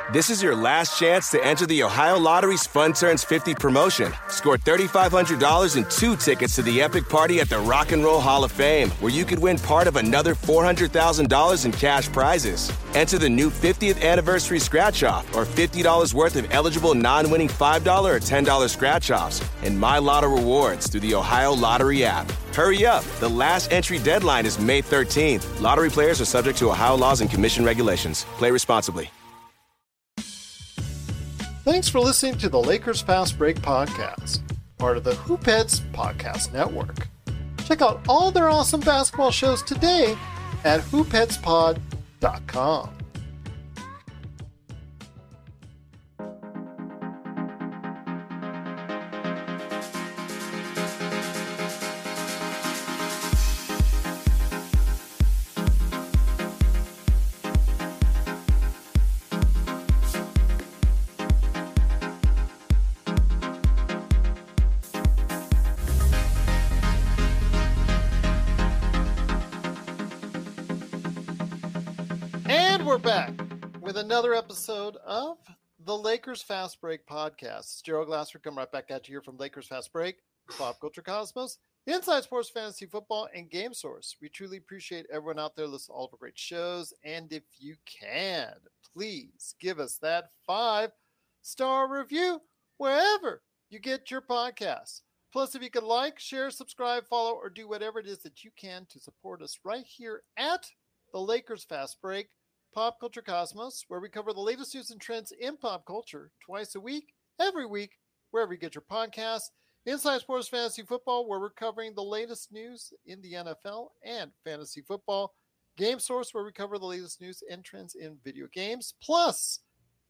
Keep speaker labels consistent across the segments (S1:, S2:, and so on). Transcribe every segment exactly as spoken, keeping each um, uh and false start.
S1: This is your last chance to enter the Ohio Lottery's Fun Turns fifty promotion. Score three thousand five hundred dollars and two tickets to the epic party at the Rock and Roll Hall of Fame, where you could win part of another four hundred thousand dollars in cash prizes. Enter the new fiftieth anniversary scratch-off or fifty dollars worth of eligible non-winning five dollars or ten dollars scratch-offs and My Lotto rewards through the Ohio Lottery app. Hurry up. The last entry deadline is May thirteenth. Lottery players are subject to Ohio laws and commission regulations. Play responsibly.
S2: Thanks for listening to the Lakers Fast Break podcast, part of the Hoopheads Podcast Network. Check out all their awesome basketball shows today at hoopheads pod dot com. We're back with another episode of the Lakers Fast Break podcast. It's Gerald Glasser coming right back at you here from Lakers Fast Break, Pop Culture Cosmos, Inside Sports Fantasy Football, and Game Source. We truly appreciate everyone out there listening to all of our great shows. And if you can, please give us that five-star review wherever you get your podcasts. Plus, if you can like, share, subscribe, follow, or do whatever it is that you can to support us right here at the Lakers Fast Break, Pop Culture Cosmos, where we cover the latest news and trends in pop culture twice a week, every week, wherever you get your podcasts. Inside Sports Fantasy Football, where we're covering the latest news in the N F L and fantasy football. Game Source, where we cover the latest news and trends in video games. Plus,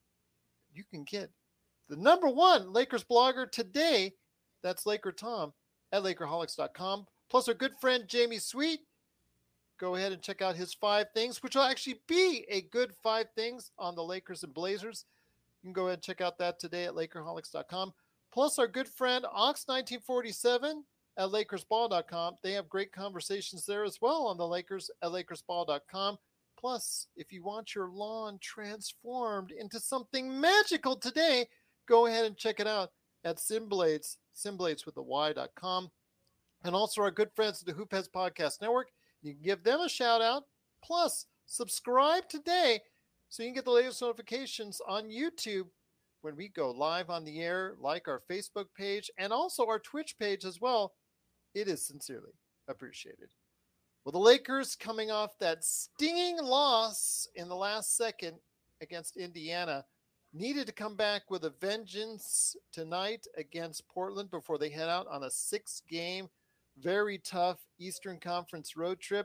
S2: you can get the number one Lakers blogger today. That's Laker Tom at Lakerholics dot com. Plus, our good friend Jamie Sweet. Go ahead and check out his five things, which will actually be a good five things on the Lakers and Blazers. You can go ahead and check out that today at Lakerholics dot com. Plus, our good friend Ox nineteen forty-seven at Lakers Ball dot com. They have great conversations there as well on the Lakers at Lakers Ball dot com. Plus, if you want your lawn transformed into something magical today, go ahead and check it out at Simblades, Simblades with the Y dot com. And also our good friends at the Hoopheads Podcast Network. You can give them a shout out. Plus, subscribe today so you can get the latest notifications on YouTube when we go live on the air, like our Facebook page and also our Twitch page as well. It is sincerely appreciated. Well, the Lakers coming off that stinging loss in the last second against Indiana needed to come back with a vengeance tonight against Portland before they head out on a six-game very tough Eastern Conference road trip.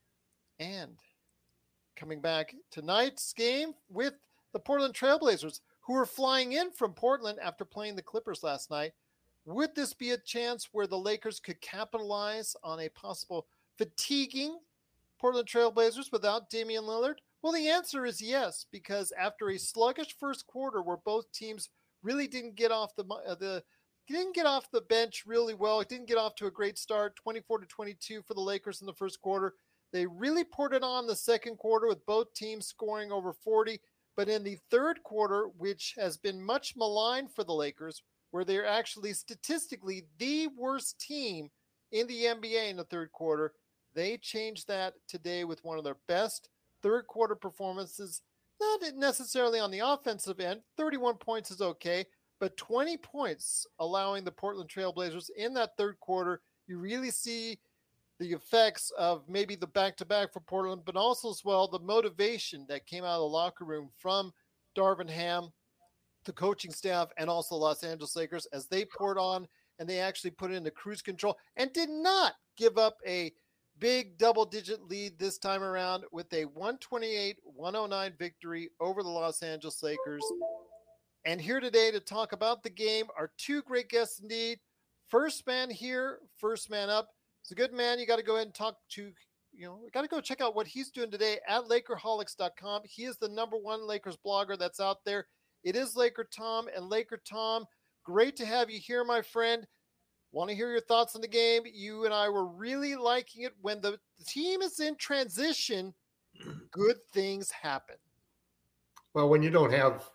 S2: And coming back tonight's game with the Portland Trailblazers, who are flying in from Portland after playing the Clippers last night. Would this be a chance where the Lakers could capitalize on a possible fatiguing Portland Trailblazers without Damian Lillard? Well, the answer is yes, because after a sluggish first quarter where both teams really didn't get off the uh, the didn't get off the bench really well. It didn't get off to a great start, twenty-four to twenty-two for the Lakers in the first quarter. They really poured it on the second quarter with both teams scoring over forty. But in the third quarter, which has been much maligned for the Lakers, where they're actually statistically the worst team in the N B A in the third quarter, they changed that today with one of their best third quarter performances. Not necessarily on the offensive end. thirty-one points is okay. But twenty points allowing the Portland Trailblazers in that third quarter. You really see the effects of maybe the back-to-back for Portland, but also as well the motivation that came out of the locker room from Darvin Ham, the coaching staff, and also Los Angeles Lakers as they poured on and they actually put it into cruise control and did not give up a big double-digit lead this time around with a one twenty-eight one oh nine victory over the Los Angeles Lakers. And here today to talk about the game are two great guests indeed. First man here, first man up. It's a good man. You got to go ahead and talk to, you know, got to go check out what he's doing today at Lakerholics dot com. He is the number one Lakers blogger that's out there. It is Laker Tom. And Laker Tom, great to have you here, my friend. Want to hear your thoughts on the game. You and I were really liking it. When the team is in transition, good things happen.
S3: Well, when you don't have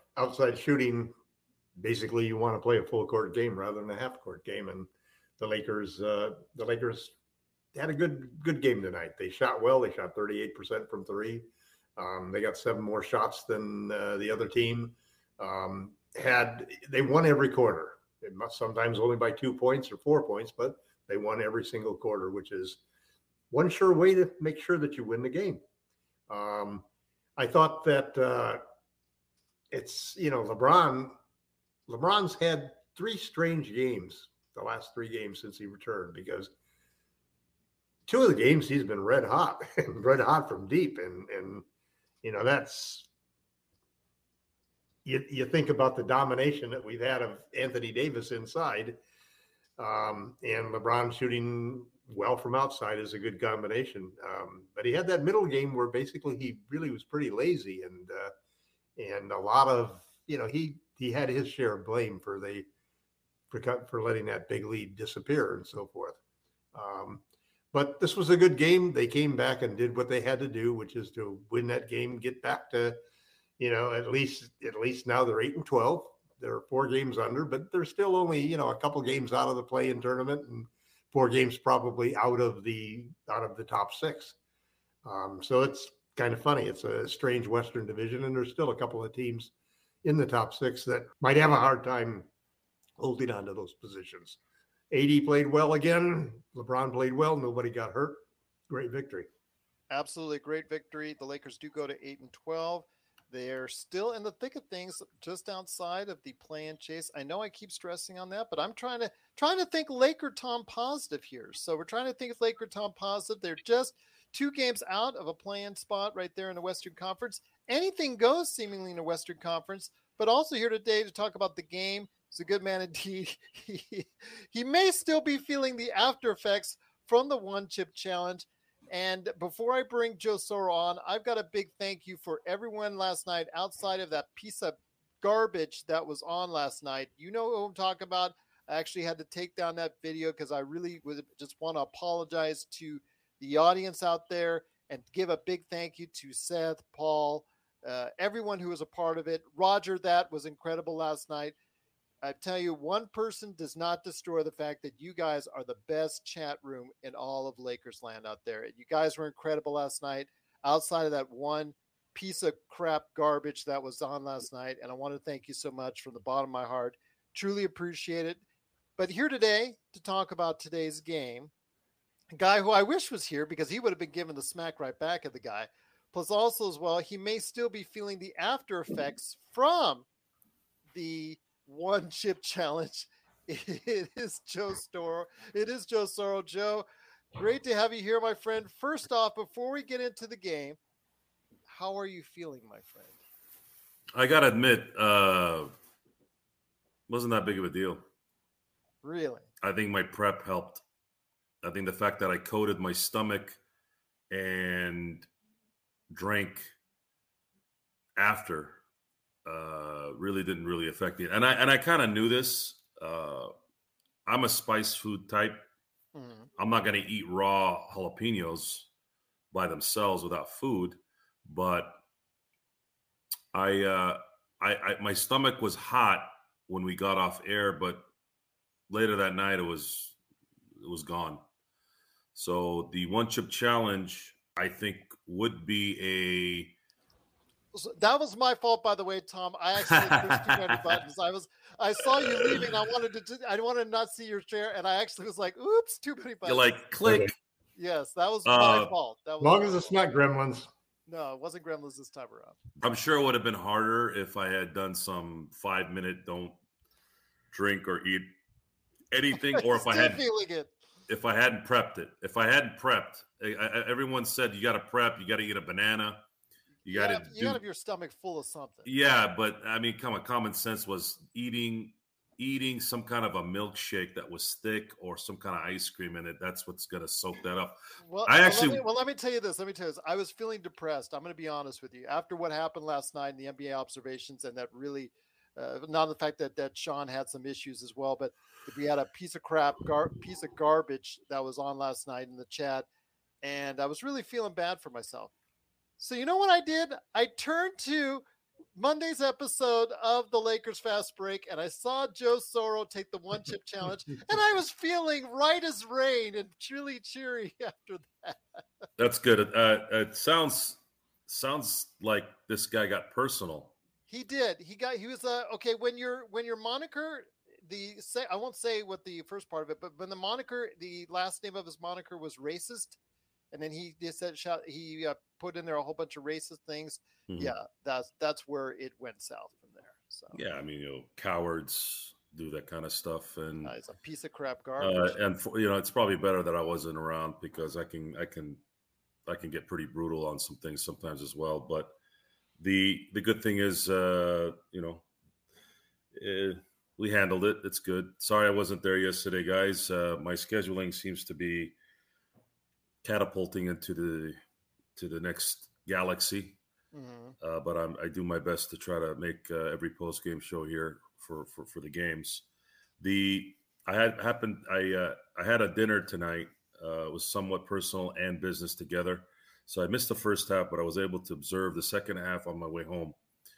S3: outside shooting, basically you want to play a full court game rather than a half court game. And the Lakers, uh, the Lakers had a good, good game tonight. They shot well. They shot thirty-eight percent from three. Um, they got seven more shots than uh, the other team. Um, had they won every quarter. It must sometimes only by two points or four points, but they won every single quarter, which is one sure way to make sure that you win the game. Um, I thought that uh, it's, you know, LeBron, LeBron's had three strange games, the last three games since he returned, because two of the games he's been red hot, red hot from deep. And, and, you know, that's, you, you think about the domination that we've had of Anthony Davis inside, um, and LeBron shooting well from outside is a good combination. Um, but he had that middle game where basically he really was pretty lazy, and, uh, and a lot of, you know, he, he had his share of blame for the, for, for letting that big lead disappear and so forth. Um, but this was a good game. They came back and did what they had to do, which is to win that game, get back to, you know, at least, at least now they're eight and twelve. They're four games under, but they're still only, you know, a couple games out of the play-in tournament and four games probably out of the, out of the top six. Um, so it's kind of funny. It's a strange Western division, and there's still a couple of teams in the top six that might have a hard time holding on to those positions. A D played well again. LeBron played well. Nobody got hurt. Great victory.
S2: Absolutely great victory. The Lakers do go to eight and twelve. They're still in the thick of things, just outside of the play-in chase. I know I keep stressing on that, but I'm trying to trying to think Laker Tom positive here. So we're trying to think of Laker Tom positive. They're just two games out of a play-in spot right there in the Western Conference. Anything goes seemingly in the Western Conference, but also here today to talk about the game. He's a good man indeed. He, he may still be feeling the after effects from the one chip challenge. And before I bring Joe Soro on, I've got a big thank you for everyone last night outside of that piece of garbage that was on last night. You know who I'm talking about. I actually had to take down that video because I really would just want to apologize to the audience out there and give a big thank you to Seth, Paul, uh, everyone who was a part of it. Roger, that was incredible last night. I tell you, one person does not destroy the fact that you guys are the best chat room in all of Lakers land out there. You guys were incredible last night, outside of that one piece of crap garbage that was on last night. And I want to thank you so much from the bottom of my heart. Truly appreciate it. But here today to talk about today's game, a guy who I wish was here because he would have been given the smack right back at the guy. Plus also as well, he may still be feeling the after effects from the one chip challenge. It is Joe Soro. It is Joe Soro. Joe, great to have you here, my friend. First off, before we get into the game, how are you feeling, my friend?
S4: I gotta admit, uh, wasn't that big of a deal.
S2: Really?
S4: I think my prep helped. I think the fact that I coated my stomach and drank after Uh, really didn't really affect me. And I and I kind of knew this. Uh, I'm a spice food type. Mm-hmm. I'm not going to eat raw jalapenos by themselves without food. But I, uh, I, I my stomach was hot when we got off air, but later that night it was it was gone. So the one chip challenge, I think, would be a
S2: So that was my fault, by the way, Tom. I actually pushed too many buttons. I was, I saw you leaving. I wanted to, I wanted to not see your chair, and I actually was like, "Oops, too many buttons."
S4: You're like, click.
S3: Okay.
S2: Yes, that was
S4: Uh,
S2: my fault. That was
S3: As long as it's not Gremlins.
S2: no, it wasn't Gremlins this time around.
S4: I'm sure it would have been harder if I had done some five minute don't drink or eat anything, or if I
S2: Still
S4: had
S2: feeling it.
S4: if I hadn't prepped it. If I hadn't prepped, I, I, everyone said you got to prep. You got to eat a banana. You got to
S2: have, you
S4: do.
S2: got to have your stomach full of something.
S4: Yeah, but I mean, come on, common sense was eating eating some kind of a milkshake that was thick or some kind of ice cream in it. That's what's going to soak that up.
S2: Well,
S4: I
S2: well,
S4: actually,
S2: let me, well, let me tell you this. Let me tell you this. I was feeling depressed. I'm going to be honest with you. After what happened last night in the N B A observations, and that really, uh, not the fact that that Sean had some issues as well, but we had a piece of crap, gar- piece of garbage that was on last night in the chat, and I was really feeling bad for myself. So you know what I did? I turned to Monday's episode of the Lakers Fast Break, and I saw Joe Soro take the one chip challenge, and I was feeling right as rain and truly cheery after that.
S4: That's good. Uh, it sounds sounds like this guy got personal.
S2: He did. He got. He was uh, okay. When your when your moniker, the say I won't say what the first part of it, but when the moniker, the last name of his moniker was racist, and then he just said shout. He uh, put in there a whole bunch of racist things. Mm-hmm. Yeah, that's that's where it went south from there. So
S4: yeah, I mean, you know, cowards do that kind of stuff, and
S2: uh, it's a piece of crap garbage.
S4: Uh, and for, you know, it's probably better that I wasn't around because I can I can I can get pretty brutal on some things sometimes as well. But the the good thing is, uh, you know, uh, we handled it. It's good. Sorry I wasn't there yesterday, guys. Uh, my scheduling seems to be catapulting into the to the next galaxy. Mm-hmm. Uh, but I'm, I do my best to try to make uh, every post game show here for, for, for the games. The I had happened I uh, I had a dinner tonight. Uh, it was somewhat personal and business together. So I missed the first half, but I was able to observe the second half on my way home.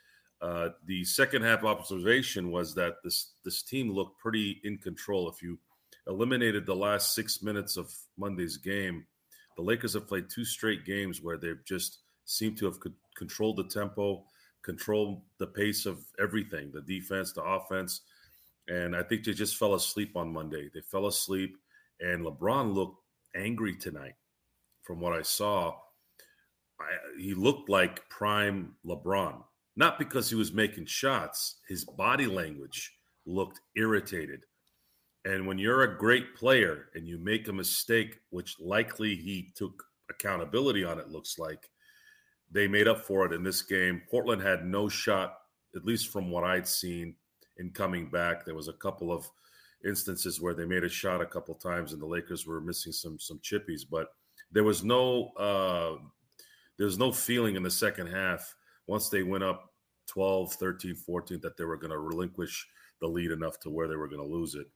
S4: Uh, the second half observation was that this this team looked pretty in control. If you eliminated the last six minutes of Monday's game, the Lakers have played two straight games where they've just seemed to have co- controlled the tempo, controlled the pace of everything, the defense, the offense. And I think they just fell asleep on Monday. They fell asleep, and LeBron looked angry tonight from what I saw. I, he looked like prime LeBron, not because he was making shots. His body language looked irritated. And when you're a great player and you make a mistake, which likely he took accountability on, it looks like, they made up for it in this game. Portland had no shot, at least from what I'd seen in coming back. There was a couple of instances where they made a shot a couple times and the Lakers were missing some some chippies. But there was no uh, there was no feeling in the second half once they went up twelve, thirteen, fourteen that they were going to relinquish the lead enough to where they were going to lose it.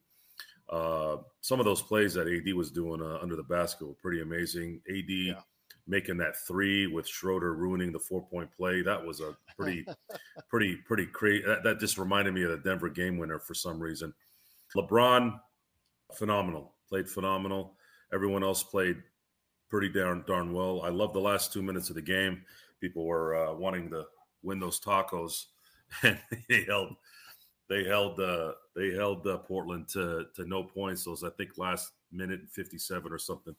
S4: Uh, some of those plays that A D was doing uh, under the basket were pretty amazing. A D yeah. making that three with Schroeder ruining the four-point play. That was a pretty, pretty, pretty crazy. That, that just reminded me of the Denver game winner for some reason. LeBron, phenomenal. Played phenomenal. Everyone else played pretty darn, darn well. I love the last two minutes of the game. People were uh, wanting to win those tacos, and they held they held uh, they held uh, Portland to to no points. Those I think last minute and fifty-seven or something.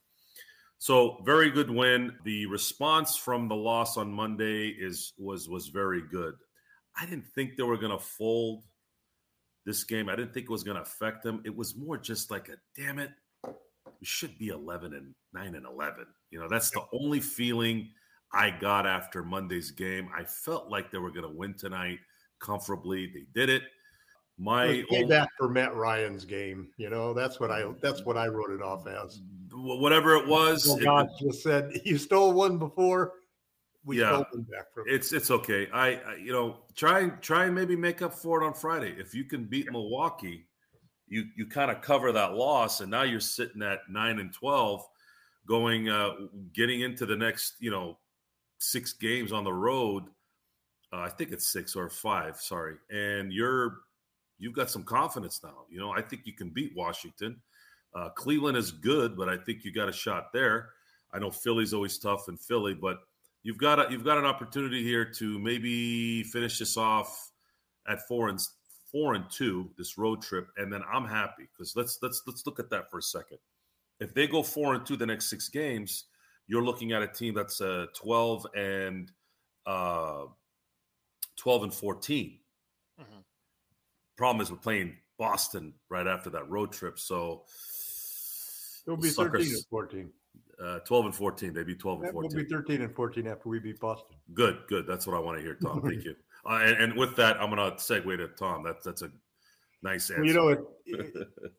S4: So very good win. The response from the loss on Monday is was was very good. I didn't think they were going to fold this game. I didn't think it was going to affect them. It was more just like a damn it. We should be eleven and nine and eleven. You know, that's the only feeling I got after Monday's game. I felt like they were going to win tonight comfortably. They did it. My
S3: came back for Matt Ryan's game. You know, that's what I that's what I wrote it off as.
S4: Whatever it was,
S3: well, God it, just said you stole one before. We
S4: yeah,
S3: stole one back from
S4: it's it's okay. I, I you know try try and maybe make up for it on Friday. If you can beat Milwaukee, you you kind of cover that loss, and now you're sitting at nine and twelve, going uh, getting into the next you know six games on the road. Uh, I think it's six or five. Sorry, and you're you've got some confidence now. You know, I think you can beat Washington. Uh, Cleveland is good, but I think you got a shot there. I know Philly's always tough in Philly, but you've got a, you've got an opportunity here to maybe finish this off at four and four and two this road trip, and then I'm happy because let's let's let's look at that for a second. If they go four and two the next six games, you're looking at a team that's uh, twelve and uh, twelve and fourteen. Mm-hmm. Problem is we're playing Boston right after that road trip, so
S3: it'll be Suckers, thirteen and fourteen.
S4: Uh, twelve and fourteen. They'd be twelve and fourteen.
S3: We'll be thirteen and fourteen after we beat Boston.
S4: Good, good. That's what I want to hear, Tom. Thank you. Uh, and, and with that, I'm going to segue to Tom. That's that's a nice answer.
S3: You know, it, it,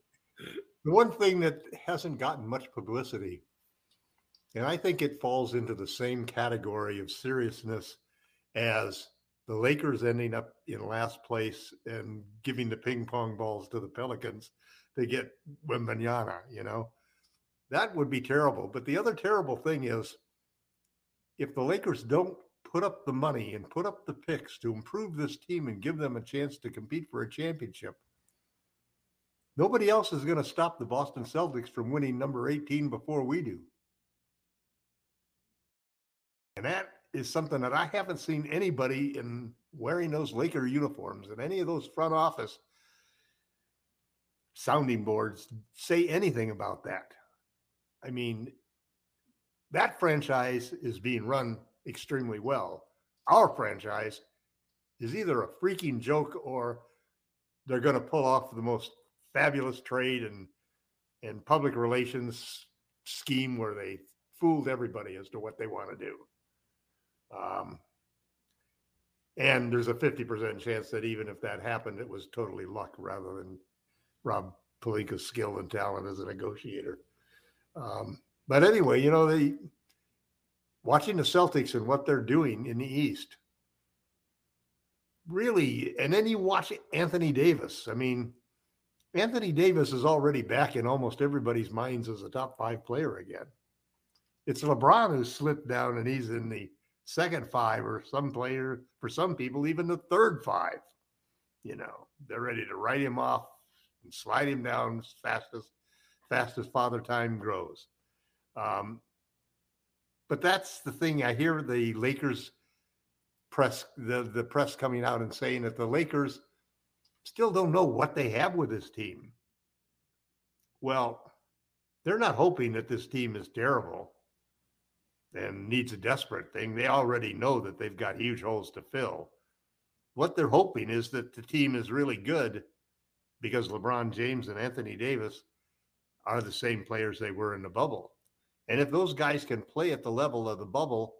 S3: the one thing that hasn't gotten much publicity, and I think it falls into the same category of seriousness as the Lakers ending up in last place and giving the ping pong balls to the Pelicans to get Wembanyama, you know. That would be terrible. But the other terrible thing is if the Lakers don't put up the money and put up the picks to improve this team and give them a chance to compete for a championship, nobody else is going to stop the Boston Celtics from winning number eighteen before we do. And that is something that I haven't seen anybody in wearing those Laker uniforms and any of those front office sounding boards say anything about that. I mean, that franchise is being run extremely well. Our franchise is either a freaking joke or they're going to pull off the most fabulous trade and and public relations scheme where they fooled everybody as to what they want to do. Um, and there's a fifty percent chance that even if that happened, it was totally luck rather than Rob Pelinka's skill and talent as a negotiator. Um, but anyway, you know, they watching the Celtics and what they're doing in the East, really, and then you watch Anthony Davis. I mean, Anthony Davis is already back in almost everybody's minds as a top five player again. It's LeBron who's slipped down and he's in the second five, or some player, for some people, even the third five. You know, they're ready to write him off and slide him down as fast as, fast as Father Time grows. Um, but that's the thing. I hear the Lakers press, the, the press coming out and saying that the Lakers still don't know what they have with this team. Well, they're not hoping that this team is terrible and needs a desperate thing. They already know that they've got huge holes to fill. What they're hoping is that the team is really good because LeBron James and Anthony Davis are the same players they were in the bubble. And if those guys can play at the level of the bubble,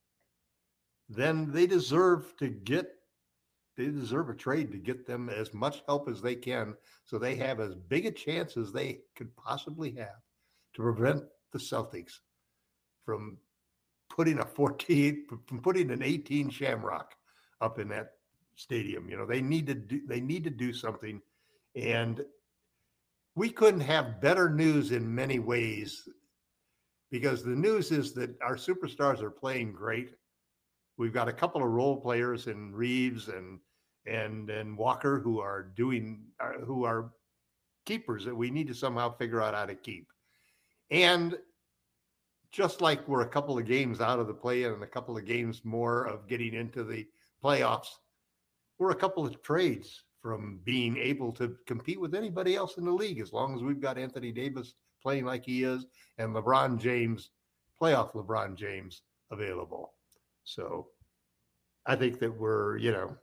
S3: then they deserve to get, they deserve a trade to get them as much help as they can so they have as big a chance as they could possibly have to prevent the Celtics from putting a fourteen, from putting an eighteen Shamrock up in that stadium. You know, they need to do, they need to do something. And we couldn't have better news in many ways, because the news is that our superstars are playing great. We've got a couple of role players in Reeves and and and Walker who are doing uh, who are keepers that we need to somehow figure out how to keep. And just like we're a couple of games out of the play-in and a couple of games more of getting into the playoffs, we're a couple of trades from being able to compete with anybody else in the league, as long as we've got Anthony Davis playing like he is and LeBron James, playoff LeBron James, available. So I think that we're, you know,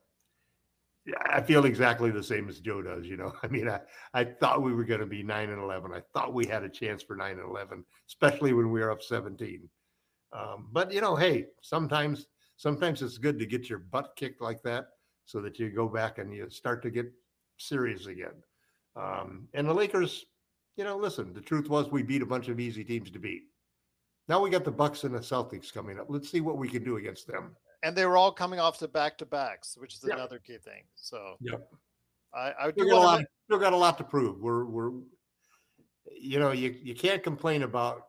S3: I feel exactly the same as Joe does. You know, I mean, I, I thought we were going to be nine and eleven. I thought we had a chance for nine and eleven, especially when we were up seventeen. Um, but you know, hey, sometimes, sometimes it's good to get your butt kicked like that so that you go back and you start to get serious again. Um, and the Lakers, you know, listen, the truth was we beat a bunch of easy teams to beat. Now we got the Bucks and the Celtics coming up. Let's see what we can do against them.
S2: And they were all coming off the back-to-backs, which is
S3: Yep.
S2: another key thing. So
S3: Yep.
S2: I, I do
S3: Still got, a lot,
S2: want
S3: still got a lot to prove. We're, we're, you know, you, you can't complain about,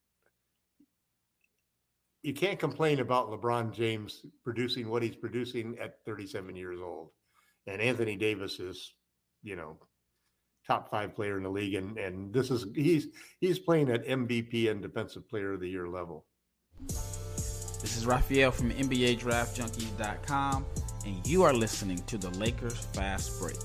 S3: you can't complain about LeBron James producing what he's producing at thirty-seven years old. And Anthony Davis is, you know, top five player in the league. And, and this is, he's, he's playing at M V P and Defensive Player of the Year level.
S5: This is Raphael from N B A Draft Junkies dot com, and you are listening to the Lakers Fast Break.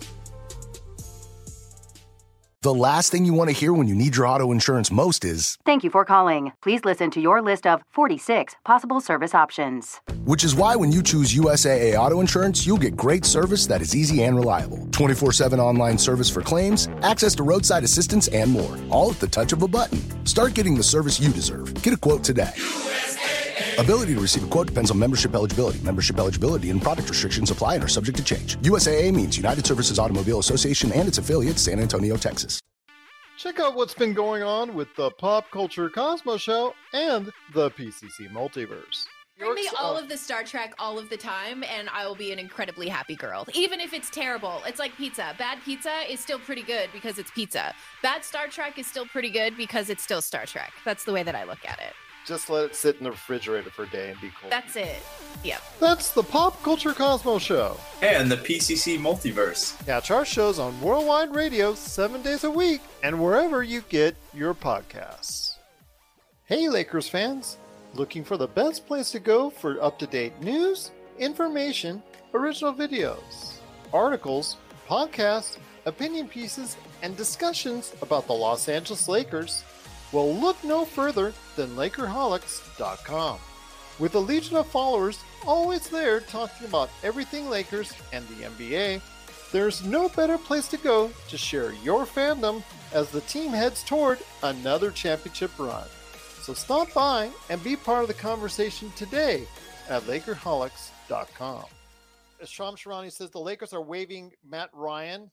S6: The last thing you want to hear when you need your auto insurance most is,
S7: "Thank you for calling. Please listen to your list of forty-six possible service options."
S6: which is why when you choose U S A A Auto Insurance, you'll get great service that is easy and reliable. twenty-four seven online service for claims, access to roadside assistance, and more. All at the touch of a button. Start getting the service you deserve. Get a quote today. Ability to receive a quote depends on membership eligibility. Membership eligibility and product restrictions apply and are subject to change. U S A A means United Services Automobile Association and its affiliates, San Antonio, Texas.
S2: Check out what's been going on with the Pop Culture Cosmos Show and the P C C Multiverse.
S8: Bring me all of the Star Trek all of the time, and I will be an incredibly happy girl. Even if it's terrible. It's like pizza. Bad pizza is still pretty good because it's pizza. Bad Star Trek is still pretty good because it's still Star Trek. That's the way that I look at it.
S2: just let it sit in the refrigerator for a day and be cold.
S8: That's it. Yep.
S2: That's the Pop Culture Cosmos Show.
S9: And the P C C Multiverse.
S2: Catch our shows on Worldwide Radio seven days a week and wherever you get your podcasts. Hey, Lakers fans. Looking for the best place to go for up-to-date news, information, original videos, articles, podcasts, opinion pieces, and discussions about the Los Angeles Lakers? Well, look no further than Lakerholics dot com. With a legion of followers always there talking about everything Lakers and the N B A, there's no better place to go to share your fandom as the team heads toward another championship run. So stop by and be part of the conversation today at Lakerholics dot com. Shams Charania says the Lakers are waiving Matt Ryan.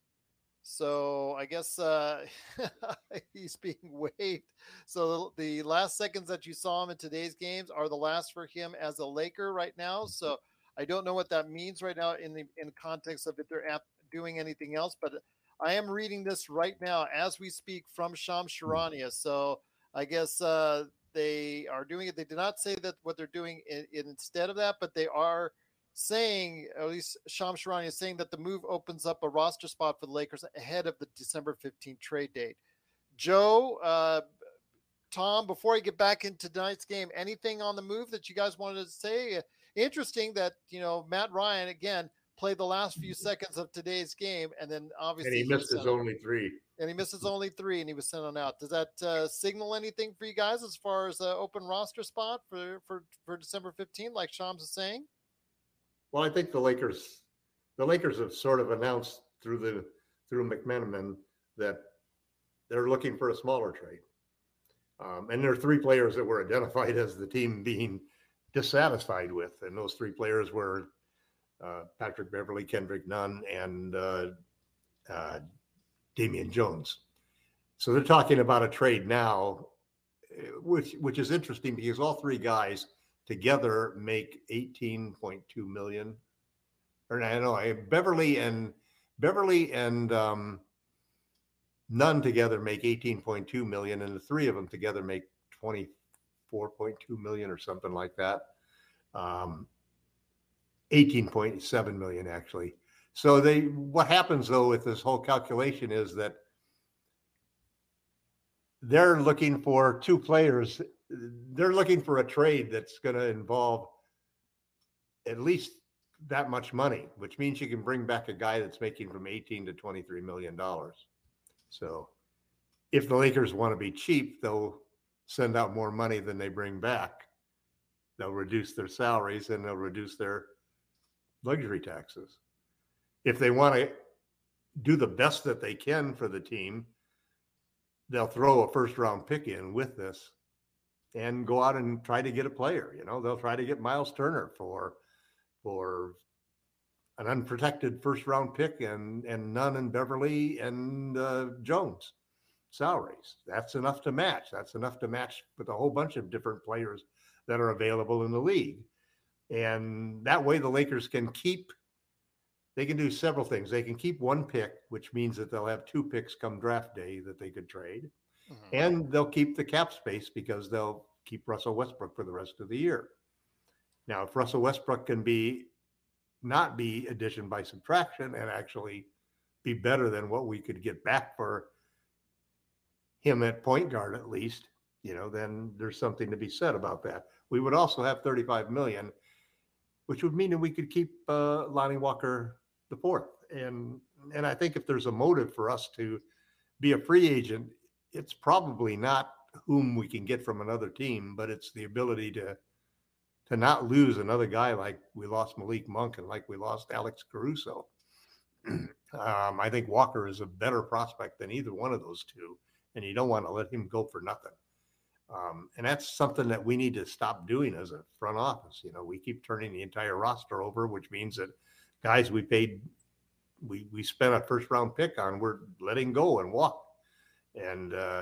S2: So I guess uh, he's being waived. So the, the last seconds that you saw him in today's games are the last for him as a Laker right now. So I don't know what that means right now in the in context of if they're doing anything else. But I am reading this right now as we speak from Shams Charania. So I guess uh, they are doing it. They did not say that what they're doing in, in instead of that, but they are saying, at least Shams Charania is saying that the move opens up a roster spot for the Lakers ahead of the December fifteenth trade date. Joe, uh, Tom, before I get back into tonight's game, anything on the move that you guys wanted to say? Interesting that, you know, Matt Ryan, again, played the last few seconds of today's game, and then obviously
S3: and he missed he his only three.
S2: And he missed his only three, and he was sent on out. Does that uh, signal anything for you guys as far as an open roster spot for, for, for December fifteenth, like Shams is saying?
S3: Well, I think the Lakers, the Lakers have sort of announced through the through McMenamin that they're looking for a smaller trade, um, and there are three players that were identified as the team being dissatisfied with, and those three players were uh, Patrick Beverley, Kendrick Nunn, and uh, uh, Damian Jones. So they're talking about a trade now, which which is interesting because all three guys together make eighteen point two million. Or I know Beverly and Beverly and um, Nunn together make eighteen point two million, and the three of them together make twenty-four point two million or something like that. Um, eighteen point seven million actually. So they, what happens though with this whole calculation is that they're looking for two players. They're looking for a trade that's going to involve at least that much money, which means you can bring back a guy that's making from eighteen to twenty-three million dollars. So if the Lakers want to be cheap, they'll send out more money than they bring back. They'll reduce their salaries and they'll reduce their luxury taxes. If they want to do the best that they can for the team, they'll throw a first round pick in with this and go out and try to get a player. You know, they'll try to get Miles Turner for for an unprotected first round pick and and Nunn and Beverly and uh, Jones salaries. That's enough to match. That's enough to match with a whole bunch of different players that are available in the league. And that way the Lakers can keep, they can do several things. They can keep one pick, which means that they'll have two picks come draft day that they could trade. Mm-hmm. And they'll keep the cap space because they'll keep Russell Westbrook for the rest of the year. Now, if Russell Westbrook can be not be addition by subtraction and actually be better than what we could get back for him at point guard, at least, you know, then there's something to be said about that. We would also have thirty-five million, which would mean that we could keep uh, Lonnie Walker the fourth. And, and I think if there's a motive for us to be a free agent, it's probably not whom we can get from another team, but it's the ability to to not lose another guy like we lost Malik Monk and like we lost Alex Caruso. um, I think Walker is a better prospect than either one of those two, and you don't want to let him go for nothing. Um, and that's something that we need to stop doing as a front office. You know, we keep turning the entire roster over, which means that guys we paid, we we spent a first round pick on, we're letting go and walk. And uh,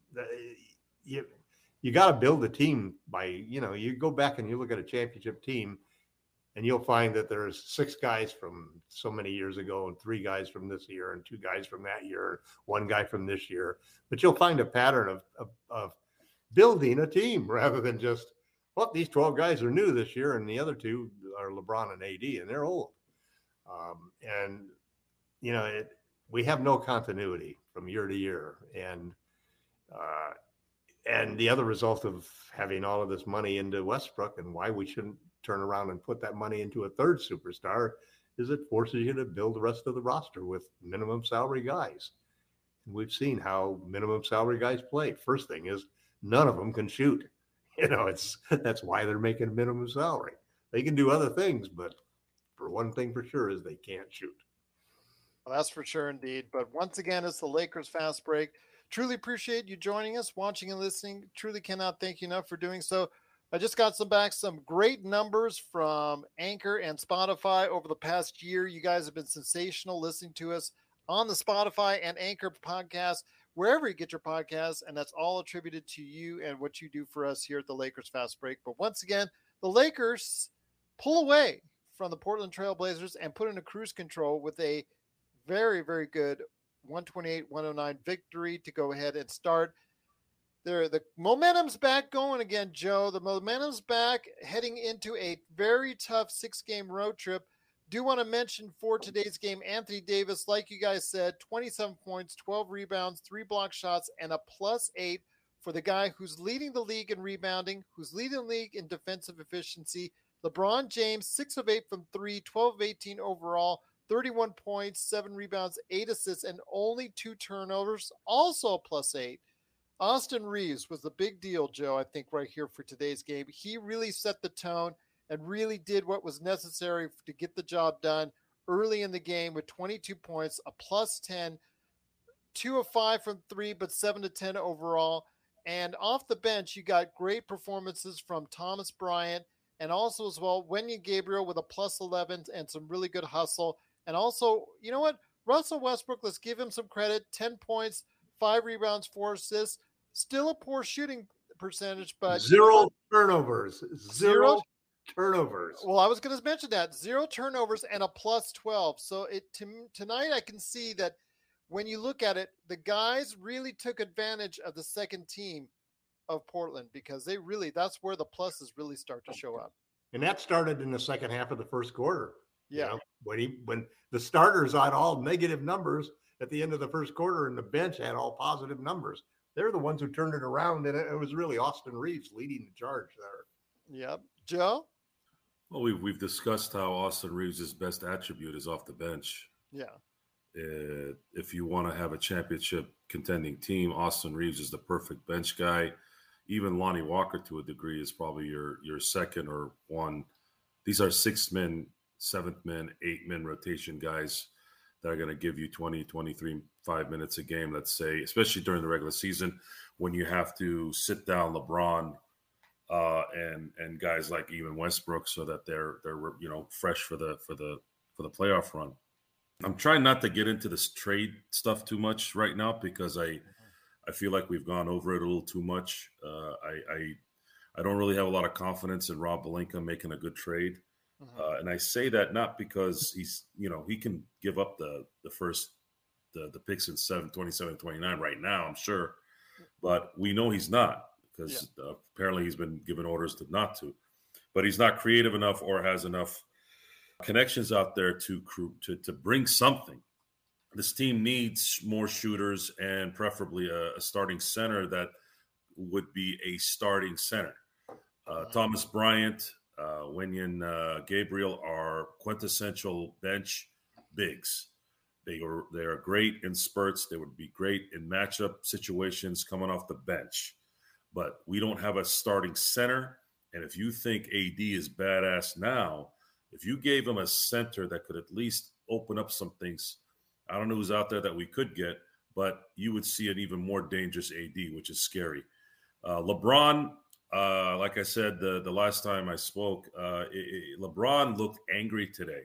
S3: you you got to build a team by, you know, you go back and you look at a championship team and you'll find that there's six guys from so many years ago and three guys from this year and two guys from that year, one guy from this year. But you'll find a pattern of, of, of building a team rather than just, well, these twelve guys are new this year, and the other two are LeBron and A D, and they're old. Um, and, you know, it, we have no continuity from year to year. And, uh, and the other result of having all of this money into Westbrook, and why we shouldn't turn around and put that money into a third superstar, is it forces you to build the rest of the roster with minimum salary guys. And we've seen how minimum salary guys play. First thing is, none of them can shoot. You know, it's that's why they're making minimum salary. They can do other things, but for one thing for sure is they can't shoot.
S2: Well, that's for sure indeed. But once again, it's the Lakers Fast Break. Truly appreciate you joining us, watching and listening. Truly cannot thank you enough for doing so. I just got some back some great numbers from Anchor and Spotify over the past year. You guys have been sensational listening to us on the Spotify and Anchor podcast, wherever you get your podcasts, and that's all attributed to you and what you do for us here at the Lakers Fast Break. But once again, the Lakers pull away from the Portland Trail Blazers and put into cruise control with a very, very good one twenty-eight one oh nine victory to go ahead and start. There, the momentum's back going again, Joe. The momentum's back heading into a very tough six-game road trip. Do want to mention for today's game, Anthony Davis, like you guys said, twenty-seven points, twelve rebounds, three block shots, and a plus eight for the guy who's leading the league in rebounding, who's leading the league in defensive efficiency. LeBron James, six of eight from three, twelve of eighteen overall, thirty-one points, seven rebounds, eight assists, and only two turnovers, also a plus eight. Austin Reeves was the big deal, Joe, I think, right here for today's game. He really set the tone and really did what was necessary to get the job done early in the game with twenty-two points, a plus ten, two of five from three, but seven to ten overall. And off the bench, you got great performances from Thomas Bryant and also as well, Wenyen Gabriel with a plus eleven and some really good hustle. And also, you know what? Russell Westbrook, let's give him some credit. ten points, five rebounds, four assists. Still a poor shooting percentage, but
S3: zero turnovers. Zero,
S2: zero
S3: turnovers.
S2: Well, I was going to mention that. Zero turnovers and a plus twelve. So it to, tonight I can see that when you look at it, the guys really took advantage of the second team of Portland because they really, that's where the pluses really start to show up.
S3: And that started in the second half of the first quarter.
S2: Yeah.
S3: You know, when he when the starters had all negative numbers at the end of the first quarter and the bench had all positive numbers. They're the ones who turned it around, and it was really Austin Reeves leading the charge there.
S2: Yep. Joe?
S4: Well, we've, we've discussed how Austin Reeves' best attribute is off the bench.
S2: Yeah.
S4: Uh, if you want to have a championship contending team, Austin Reeves is the perfect bench guy. Even Lonnie Walker, to a degree, is probably your your second or one. These are six men, seventh men, eight men rotation guys that are going to give you twenty, twenty-three, five minutes a game, let's say, especially during the regular season when you have to sit down LeBron uh, and and guys like even Westbrook so that they're they're you know fresh for the for the for the playoff run. I'm trying not to get into this trade stuff too much right now because I I feel like we've gone over it a little too much. Uh, I, I I don't really have a lot of confidence in Rob Pelinka making a good trade.
S2: Mm-hmm.
S4: Uh, and I say that not because he's, you know, he can give up the the first, the, the picks in seven, twenty-seven, twenty-nine right now, I'm sure. But we know he's not because yeah. uh, apparently he's been given orders to not to. But he's not creative enough or has enough connections out there to to to bring something. This team needs more shooters and preferably a, a starting center that would be a starting center. Uh, Thomas Bryant, uh, Wenyen uh, Gabriel are quintessential bench bigs. They are they are great in spurts. They would be great in matchup situations coming off the bench. But we don't have a starting center. And if you think A D is badass now, if you gave him a center that could at least open up some things, I don't know who's out there that we could get, but you would see an even more dangerous A D, which is scary. Uh, LeBron, uh, like I said the, the last time I spoke, uh, it, it, LeBron looked angry today,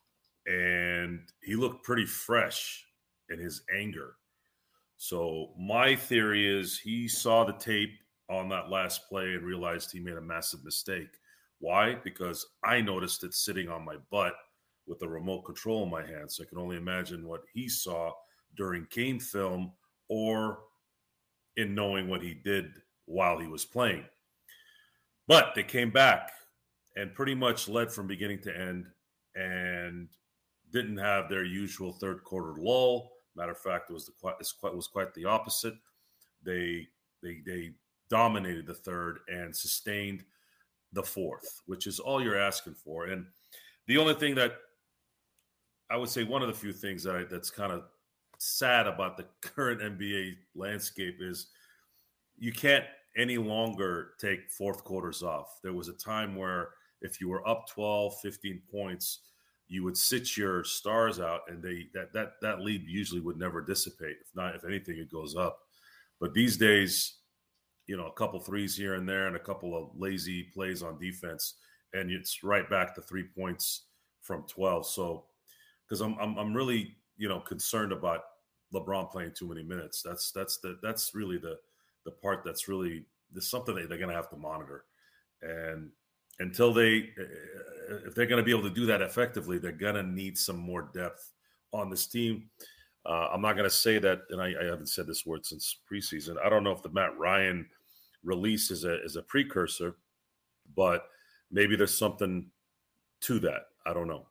S4: and he looked pretty fresh in his anger. So my theory is he saw the tape on that last play and realized he made a massive mistake. Why? Because I noticed it sitting on my butt with the remote control in my hand. So I can only imagine what he saw during game film or in knowing what he did while he was playing. But they came back and pretty much led from beginning to end and didn't have their usual third quarter lull. Matter of fact, it was, the, it was quite the opposite. They, they, they dominated the third and sustained the fourth, which is all you're asking for. And the only thing that I would say, one of the few things that I, that's kind of sad about the current N B A landscape is you can't any longer take fourth quarters off. There was a time where if you were up twelve, fifteen points, you would sit your stars out, and they that that that lead usually would never dissipate. If not, if anything, it goes up. But these days, you know, a couple threes here and there and a couple of lazy plays on defense, and it's right back to three points from twelve. So because I'm, I'm I'm really, you know, concerned about LeBron playing too many minutes. That's that's the that's really the the part that's really there's something that they're going to have to monitor. And until they, if they're going to be able to do that effectively, they're going to need some more depth on this team. Uh, I'm not going to say that, and I, I haven't said this word since preseason. I don't know if the Matt Ryan release is a is a precursor, but maybe there's something to that. I don't know.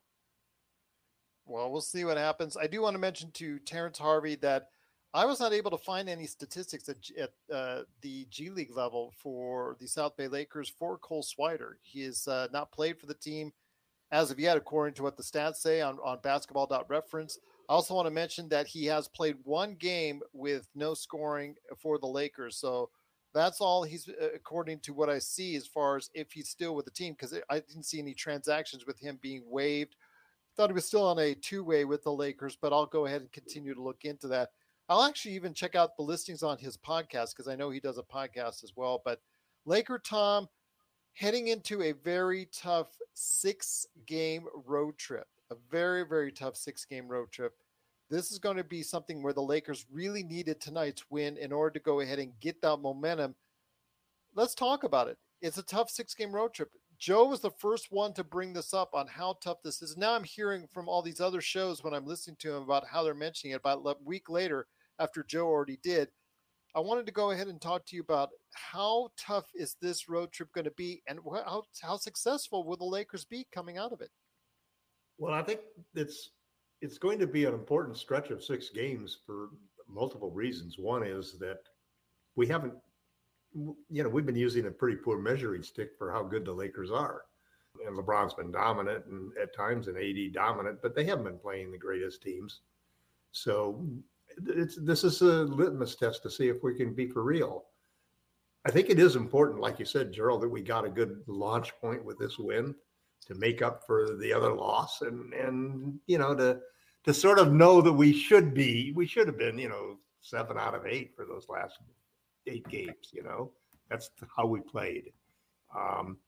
S2: Well, we'll see what happens. I do want to mention to Terrence Harvey that I was not able to find any statistics at, at uh, the G League level for the South Bay Lakers for Cole Swider. He has uh, not played for the team as of yet, according to what the stats say on, on basketball dot reference. I also want to mention that he has played one game with no scoring for the Lakers. So that's all he's, according to what I see, as far as if he's still with the team, because I didn't see any transactions with him being waived. Thought he was still on a two-way with the Lakers, but I'll go ahead and continue to look into that. I'll actually even check out the listings on his podcast because I know he does a podcast as well. But Laker Tom heading into a very tough six-game road trip, a very, very tough six-game road trip. This is going to be something where the Lakers really needed tonight's win in order to go ahead and get that momentum. Let's talk about it. It's a tough six-game road trip. Joe was the first one to bring this up on how tough this is. Now I'm hearing from all these other shows when I'm listening to him about how they're mentioning it about a week later after Joe already did. I wanted to go ahead and talk to you about how tough is this road trip going to be and how, how successful will the Lakers be coming out of it?
S3: Well, I think it's it's going to be an important stretch of six games for multiple reasons. One is that we haven't, you know, we've been using a pretty poor measuring stick for how good the Lakers are. And LeBron's been dominant and at times and A D dominant, but they haven't been playing the greatest teams. So it's this is a litmus test to see if we can be for real. I think it is important, like you said, Gerald, that we got a good launch point with this win to make up for the other loss and, and you know, to to sort of know that we should be, we should have been, you know, seven out of eight for those last eight games, you know. That's how we played. Um,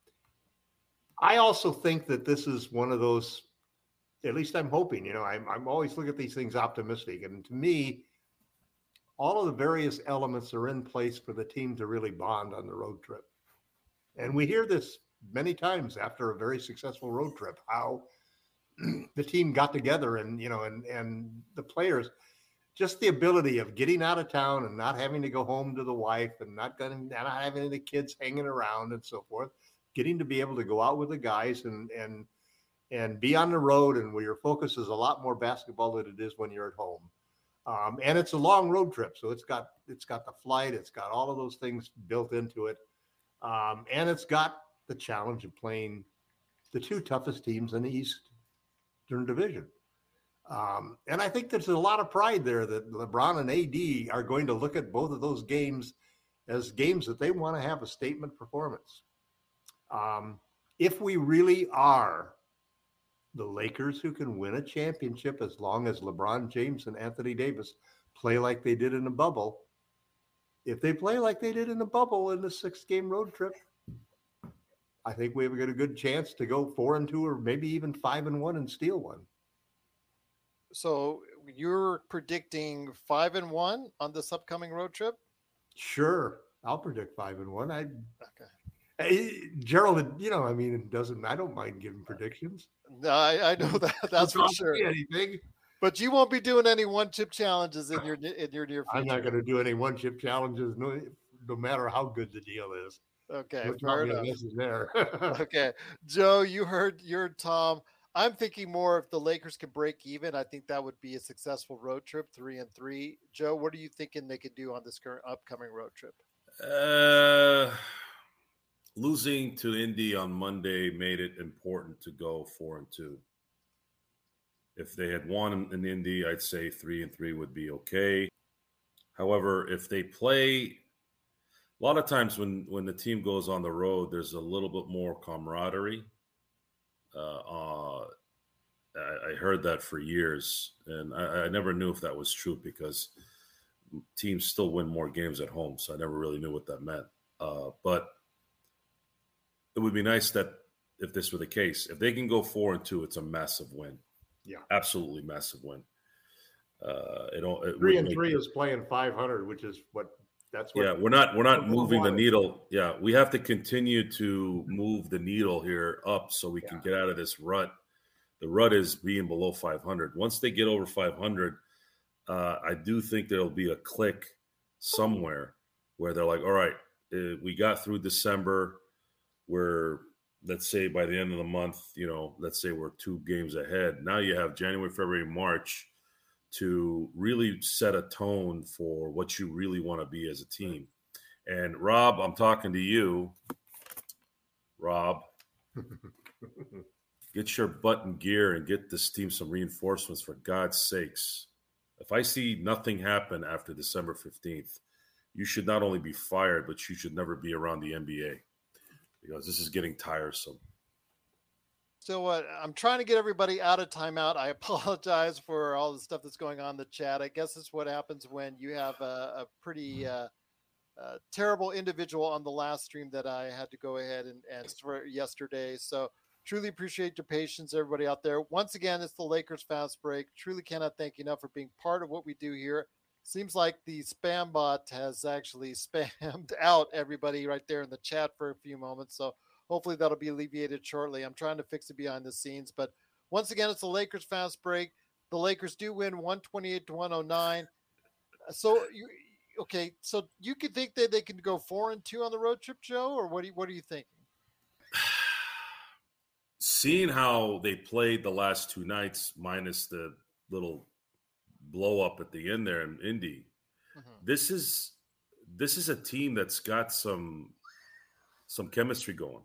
S3: I also think that this is one of those, at least I'm hoping, you know, I'm, I'm always looking at these things optimistic. And to me, all of the various elements are in place for the team to really bond on the road trip. And we hear this many times after a very successful road trip, how the team got together and, you know, and, and the players, just the ability of getting out of town and not having to go home to the wife and not getting, not having any kids hanging around and so forth, getting to be able to go out with the guys and, and, and be on the road, and where your focus is a lot more basketball than it is when you're at home. Um, and it's a long road trip. So it's got, it's got the flight, it's got all of those things built into it. Um, and it's got the challenge of playing the two toughest teams in the Eastern Division. Um, and I think there's a lot of pride there that LeBron and A D are going to look at both of those games as games that they want to have a statement performance. Um, if we really are the Lakers who can win a championship as long as LeBron James and Anthony Davis play like they did in the bubble, if they play like they did in the bubble in the six-game road trip, I think we've got a good chance to go four and two or maybe even five and one and steal one.
S2: So you're predicting five and one on this upcoming road trip?
S3: Sure. I'll predict five and one. I
S2: okay.
S3: Hey, Gerald, you know, I mean, it doesn't, I don't mind giving predictions.
S2: No, I, I know that. That's for sure.
S3: Anything.
S2: But you won't be doing any one chip challenges in your in your near future.
S3: I'm not going to do any one chip challenges no matter how good the deal is.
S2: Okay,
S3: There's
S2: fair
S3: not
S2: enough.
S3: this is there.
S2: Okay, Joe, you heard you heard Tom. I'm thinking more if the Lakers can break even, I think that would be a successful road trip, three and three. Joe, what are you thinking they could do on this current upcoming road trip?
S4: Uh, losing to Indy on Monday made it important to go four and two. If they had won in Indy, I'd say three and three would be okay. However, if they play, a lot of times when, when the team goes on the road, there's a little bit more camaraderie. Uh, uh, I, I heard that for years, and I, I never knew if that was true because teams still win more games at home, so I never really knew what that meant. Uh, but it would be nice that if this were the case, if they can go four and two, it's a massive win.
S3: Yeah,
S4: absolutely massive win. Uh, it, it
S3: three and three is playing five hundred, which is what that's what.
S4: Yeah, we're not we're not moving the needle. Yeah, we have to continue to move the needle here up so we yeah. can get out of this rut. The rut is being below five hundred. Once they get over five hundred, uh, I do think there'll be a click somewhere where they're like, all right, uh, we got through December. We're, let's say by the end of the month, you know, let's say we're two games ahead. Now you have January, February, March to really set a tone for what you really want to be as a team. And Rob, I'm talking to you. Rob, get your butt in gear and get this team some reinforcements for God's sakes. If I see nothing happen after December fifteenth, you should not only be fired, but you should never be around the N B A because this is getting tiresome.
S2: So uh, I'm trying to get everybody out of timeout. I apologize for all the stuff that's going on in the chat. I guess it's what happens when you have a, a pretty uh, uh, terrible individual on the last stream that I had to go ahead and, and for yesterday. So truly appreciate your patience, everybody out there. Once again, it's the Lakers Fast Break. Truly cannot thank you enough for being part of what we do here. Seems like the spam bot has actually spammed out everybody right there in the chat for a few moments. So hopefully that'll be alleviated shortly. I'm trying to fix it behind the scenes. But once again, it's the Lakers Fast Break. The Lakers do win one twenty-eight to one oh nine. So, you, okay, so you could think that they can go four and two on the road trip, Joe, or what, do you, what are you thinking?
S4: Seeing how they played the last two nights, minus the little blow up at the end there in Indy, mm-hmm. this is this is a team that's got some some chemistry going.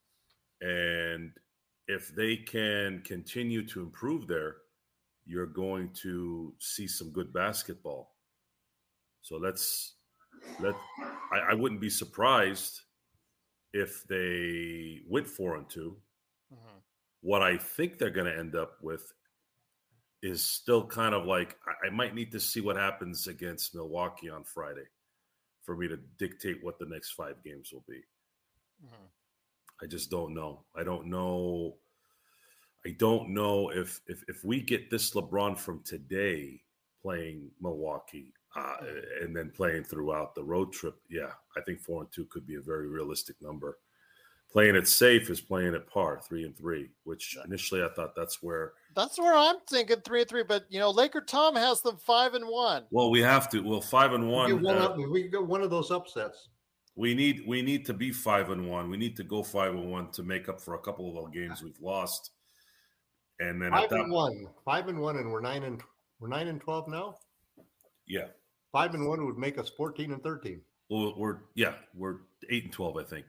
S4: And if they can continue to improve there, you're going to see some good basketball. So let's let I, I wouldn't be surprised if they went four and two. Mm-hmm. What I think they're going to end up with is still kind of like I, I might need to see what happens against Milwaukee on Friday for me to dictate what the next five games will be. Mm-hmm. I just don't know. I don't know. I don't know if if if we get this LeBron from today playing Milwaukee uh, and then playing throughout the road trip. Yeah, I think four and two could be a very realistic number. Playing it safe is playing at par, three and three, which initially I thought that's where.
S2: That's where I'm thinking three and three, but you know, Laker Tom has them five and one.
S4: Well, we have to. Well, five and one.
S3: We get one, uh, up, we get one of those upsets.
S4: We need we need to be five and one. We need to go five and one to make up for a couple of our games we've lost. And then
S3: five
S4: at that,
S3: and one, five and one, and we're nine and we're nine and twelve now.
S4: Yeah,
S3: five and one would make us fourteen and thirteen.
S4: Well, we're yeah we're eight and twelve, I think.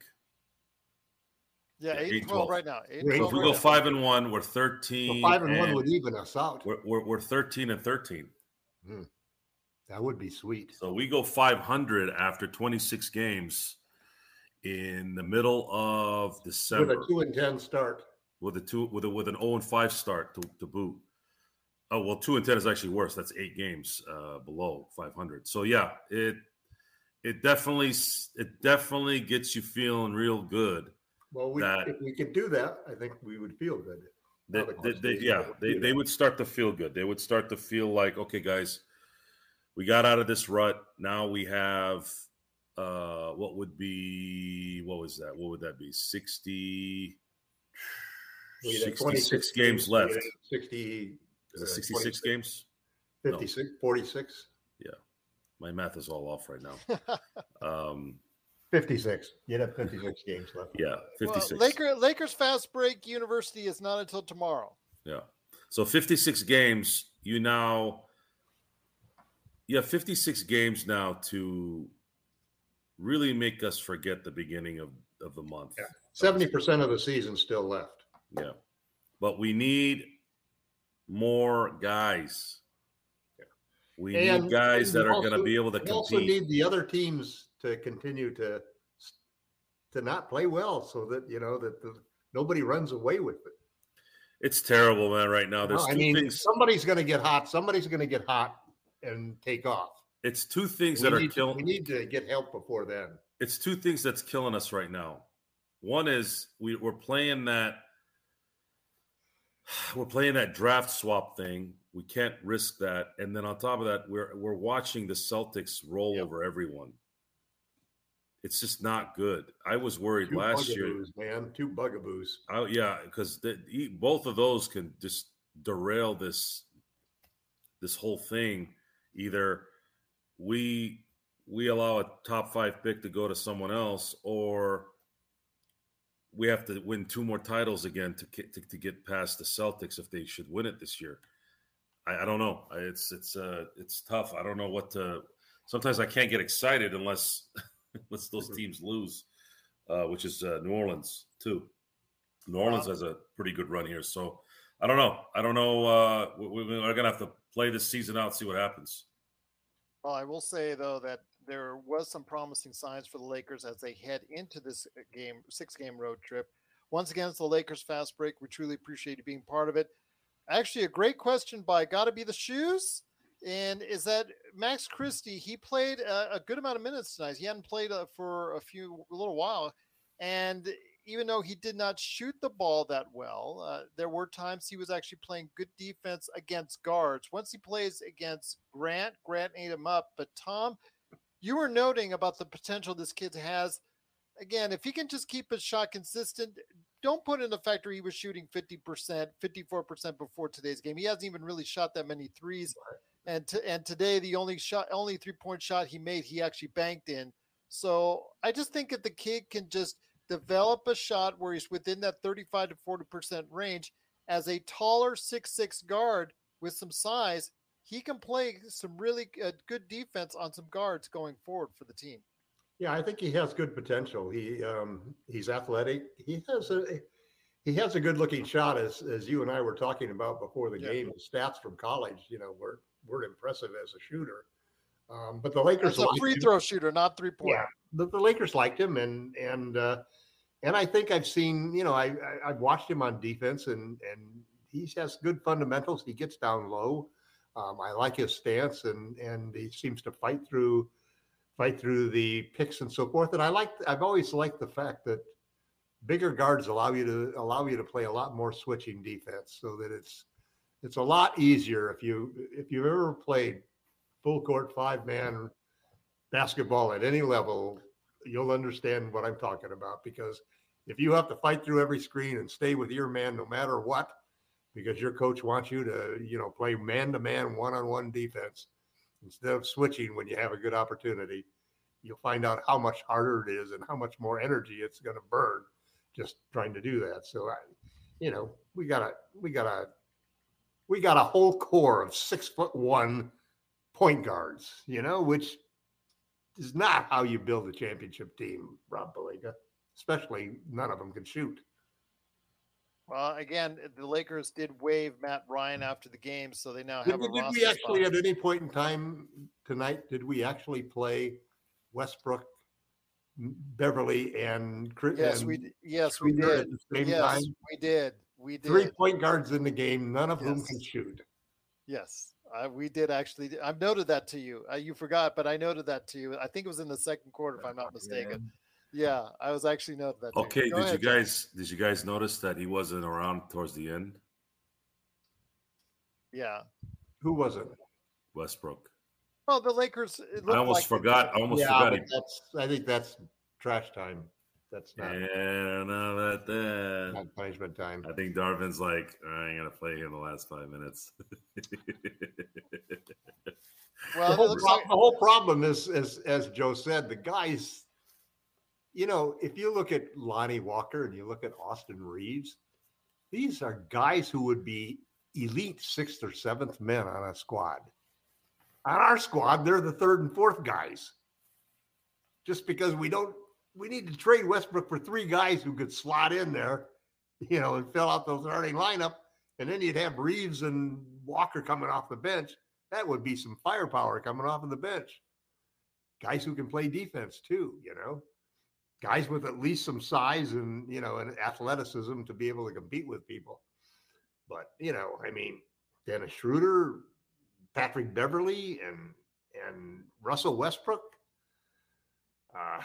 S2: Yeah, eight, eight and twelve, twelve right now. Eight
S4: so if we right go now. five and one, we're thirteen.
S3: So five and, and one would even us out.
S4: We're we're, we're thirteen and thirteen.
S3: Hmm. That would be sweet.
S4: So we go five hundred after twenty-six games in the middle of December.
S3: With a two and ten start.
S4: With a two with a with an zero and five start to, to boot. Oh well, two and ten is actually worse. That's eight games uh, below five hundred. So yeah, it it definitely it definitely gets you feeling real good.
S3: Well, we, that, if we could do that, I think we would feel good.
S4: They, they, they, yeah, they, they would start to feel good. They would start to feel like, okay, guys, we got out of this rut. Now we have uh, what would be, what was that? What would that be? sixty, sixty-six games left.
S3: sixty,
S4: is it sixty-six games?
S3: fifty-six, no. forty-six.
S4: Yeah. My math is all off right now. um,
S3: fifty-six. You'd have fifty-six games left.
S4: Yeah, fifty-six.
S2: Well, Laker, Lakers Fast Break University is not until tomorrow.
S4: Yeah. So fifty-six games, you now you have fifty-six games now to really make us forget the beginning of, of the month.
S3: Yeah. seventy percent of the season still left.
S4: Yeah. But we need more guys. Yeah. We
S3: and,
S4: need guys that are going to be able to
S3: we
S4: compete. We
S3: also need the other teams to continue to to not play well so that, you know, that the, nobody runs away with it.
S4: It's terrible, man, right now. There's
S3: no,
S4: two
S3: I mean,
S4: things.
S3: Somebody's going to get hot. Somebody's going to get hot and take off.
S4: It's two things
S3: we
S4: that
S3: need,
S4: are killing.
S3: We need to get help before then.
S4: It's two things that's killing us right now. One is we, we're playing that we're playing that draft swap thing. We can't risk that. And then on top of that, we're we're watching the Celtics roll yep. over everyone. It's just not good. I was worried
S3: Two
S4: last year,
S3: man. Two bugaboos.
S4: Oh yeah, because both of those can just derail this this whole thing. Either we we allow a top five pick to go to someone else, or we have to win two more titles again to to, to get past the Celtics if they should win it this year. I, I don't know. It's it's uh it's tough. I don't know what to. Sometimes I can't get excited unless. Unless those teams lose, uh, which is uh, New Orleans too. New Orleans has a pretty good run here, so I don't know. I don't know. Uh, we, we're gonna have to play this season out, see what happens.
S2: Well, I will say though that there was some promising signs for the Lakers as they head into this game, six-game road trip. Once again, it's the Lakers Fast Break. We truly appreciate you being part of it. Actually, a great question by Gotta Be the Shoes. And is that Max Christie? He played a, a good amount of minutes tonight. He hadn't played uh, for a few, a little while. And even though he did not shoot the ball that well, uh, there were times he was actually playing good defense against guards. Once he plays against Grant, Grant ate him up. But Tom, you were noting about the potential this kid has. Again, if he can just keep his shot consistent, don't put in the factor he was shooting fifty percent, fifty-four percent before today's game. He hasn't even really shot that many threes. And to, and today, the only shot, only three-point shot he made, he actually banked in. So I just think if the kid can just develop a shot where he's within that thirty-five to forty percent range as a taller six six guard with some size, he can play some really uh, good defense on some guards going forward for the team.
S3: Yeah, I think he has good potential. He um, he's athletic. He has a he has a good-looking shot, as as you and I were talking about before the yeah. game. His stats from college, you know, were were impressive as a shooter. Um, but the Lakers,
S2: as a free throw shooter, not three point.
S3: Yeah, the, the Lakers liked him, and and uh, and I think I've seen, you know, I, I I've watched him on defense, and and he has good fundamentals. He gets down low. Um, I like his stance, and and he seems to fight through. fight through the picks and so forth. And I like, I've always liked the fact that bigger guards allow you to allow you to play a lot more switching defense, so that it's, it's a lot easier. If you, if you've ever played full court five man basketball at any level, you'll understand what I'm talking about, because if you have to fight through every screen and stay with your man, no matter what, because your coach wants you to, you know, play man to man, one-on-one defense, instead of switching when you have a good opportunity, you'll find out how much harder it is and how much more energy it's going to burn just trying to do that. So, I, you know, we got a we got a we got a whole core of six foot one point guards, you know, which is not how you build a championship team, Rob Pelinka. Especially none of them can shoot.
S2: Well, again, the Lakers did waive Matt Ryan after the game, so they now have
S3: did,
S2: a
S3: did
S2: roster
S3: we actually,
S2: spot.
S3: at any point in time tonight, did we actually play Westbrook, Beverly, and Chris?
S2: Yes,
S3: and
S2: we yes we did.
S3: At the same
S2: yes,
S3: time?
S2: we did. We did.
S3: Three point guards in the game, none of
S2: yes.
S3: whom can shoot.
S2: Yes, uh, we did actually. I've noted that to you. Uh, you forgot, but I noted that to you. I think it was in the second quarter, if I'm not mistaken.
S3: Man.
S2: Yeah, I was actually noted that.
S4: Okay,
S2: Go
S4: did
S2: ahead,
S4: you guys John. did you guys notice that he wasn't around towards the end?
S2: Yeah.
S3: Who was it?
S2: Well,
S4: Westbrook.
S2: Oh, the Lakers.
S4: I almost like forgot. I almost
S3: yeah,
S4: forgot.
S3: But that's. I think that's trash time. That's not.
S4: Yeah, no, that that.
S3: Not punishment time.
S4: I think Darvin's like, I ain't gonna play him the last five minutes.
S2: Well,
S3: the whole, pro-
S2: like-
S3: the whole problem is, as as Joe said, the guys you know, if you look at Lonnie Walker and you look at Austin Reeves, these are guys who would be elite sixth or seventh men on a squad. On our squad, they're the third and fourth guys. Just because we don't, we need to trade Westbrook for three guys who could slot in there, you know, and fill out the starting lineup. And then you'd have Reeves and Walker coming off the bench. That would be some firepower coming off of the bench. Guys who can play defense too, you know, guys with at least some size and, you know, and athleticism to be able to compete with people. But, you know, I mean, Dennis Schroeder, Patrick Beverley, and and Russell Westbrook. Uh,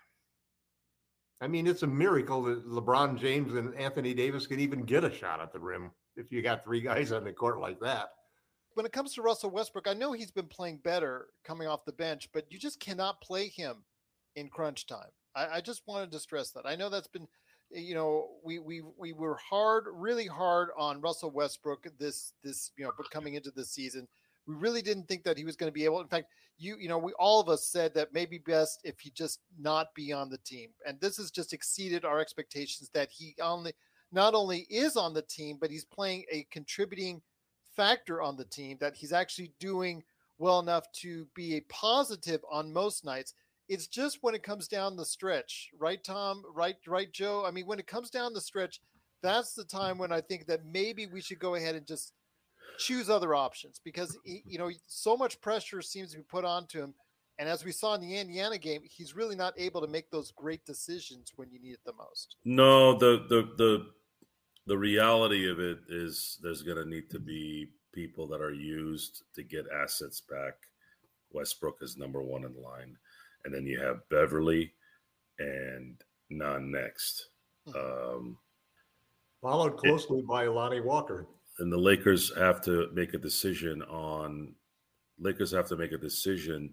S3: I mean, it's a miracle that LeBron James and Anthony Davis can even get a shot at the rim if you got three guys on the court like that.
S2: When it comes to Russell Westbrook, I know he's been playing better coming off the bench, but you just cannot play him in crunch time. I, I just wanted to stress that. I know that's been, you know, we we we were hard, really hard on Russell Westbrook this this you know, coming into this season. We really didn't think that he was going to be able. In fact, you you know, we all of us said that maybe best if he just not be on the team. And this has just exceeded our expectations that he only not only is on the team, but he's playing a contributing factor on the team, that he's actually doing well enough to be a positive on most nights. It's just when it comes down the stretch, right, Tom? Right, right, Joe? I mean, when it comes down the stretch, that's the time when I think that maybe we should go ahead and just choose other options, because, you know, so much pressure seems to be put onto him. And as we saw in the Indiana game, he's really not able to make those great decisions when you need it the most.
S4: No, the the the the reality of it is there's going to need to be people that are used to get assets back. Westbrook is number one in line. And then you have Beverly and Nunn next. Um,
S3: Followed closely it, by Lonnie Walker.
S4: And the Lakers have to make a decision on Lakers have to make a decision